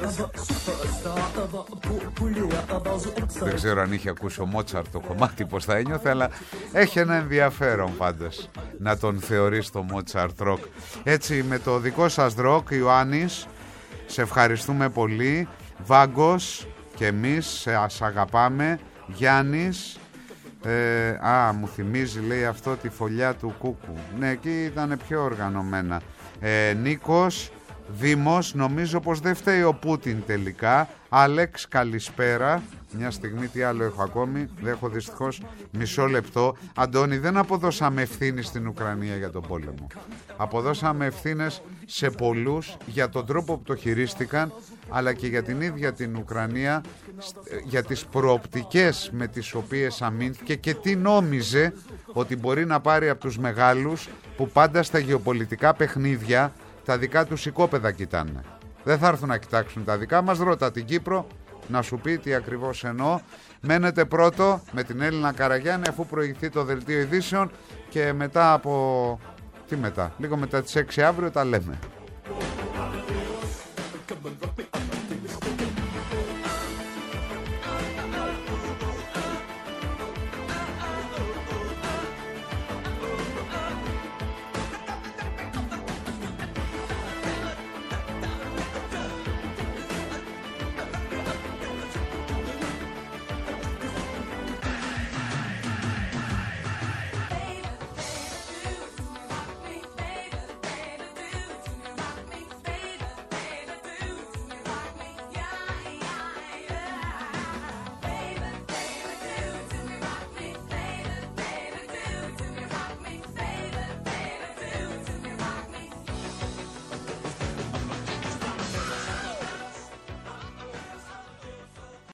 Δεν ξέρω αν είχε ακούσει ο Μότσαρτ το κομμάτι πως θα ένιωθε, αλλά έχει ένα ενδιαφέρον πάντως να τον θεωρείς το Μότσαρτ ροκ. Έτσι, με το δικό σας ροκ, Ιωάννης, σε ευχαριστούμε πολύ. Βάγκος και εμείς σας αγαπάμε. Γιάννης, μου θυμίζει, λέει, αυτό τη φωλιά του Κούκου. Ναι, εκεί ήταν πιο οργανωμένα. Νίκος, Δήμος, νομίζω πως δεν φταίει ο Πούτιν τελικά. Άλεξ, καλησπέρα. Μια στιγμή, τι άλλο έχω ακόμη? Δεν έχω δυστυχώς. Μισό λεπτό. Αντώνη, δεν αποδώσαμε ευθύνη στην Ουκρανία για τον πόλεμο. Αποδώσαμε ευθύνες σε πολλούς για τον τρόπο που το χειρίστηκαν, αλλά και για την ίδια την Ουκρανία, για τις προοπτικές με τις οποίες αμήνθηκε και τι νόμιζε ότι μπορεί να πάρει από τους μεγάλους, που πάντα στα γεωπολιτικά παιχνίδια τα δικά τους οικόπεδα κοιτάνε. Δεν θα έρθουν να κοιτάξουν τα δικά μας. Ρώτα την Κύπρο να σου πει τι ακριβώς εννοώ. Μένετε πρώτο με την Έλληνα Καραγιάννη, αφού προηγηθεί το δελτίο ειδήσεων, και μετά από... τι μετά? Λίγο μετά τις 6 αύριο τα λέμε.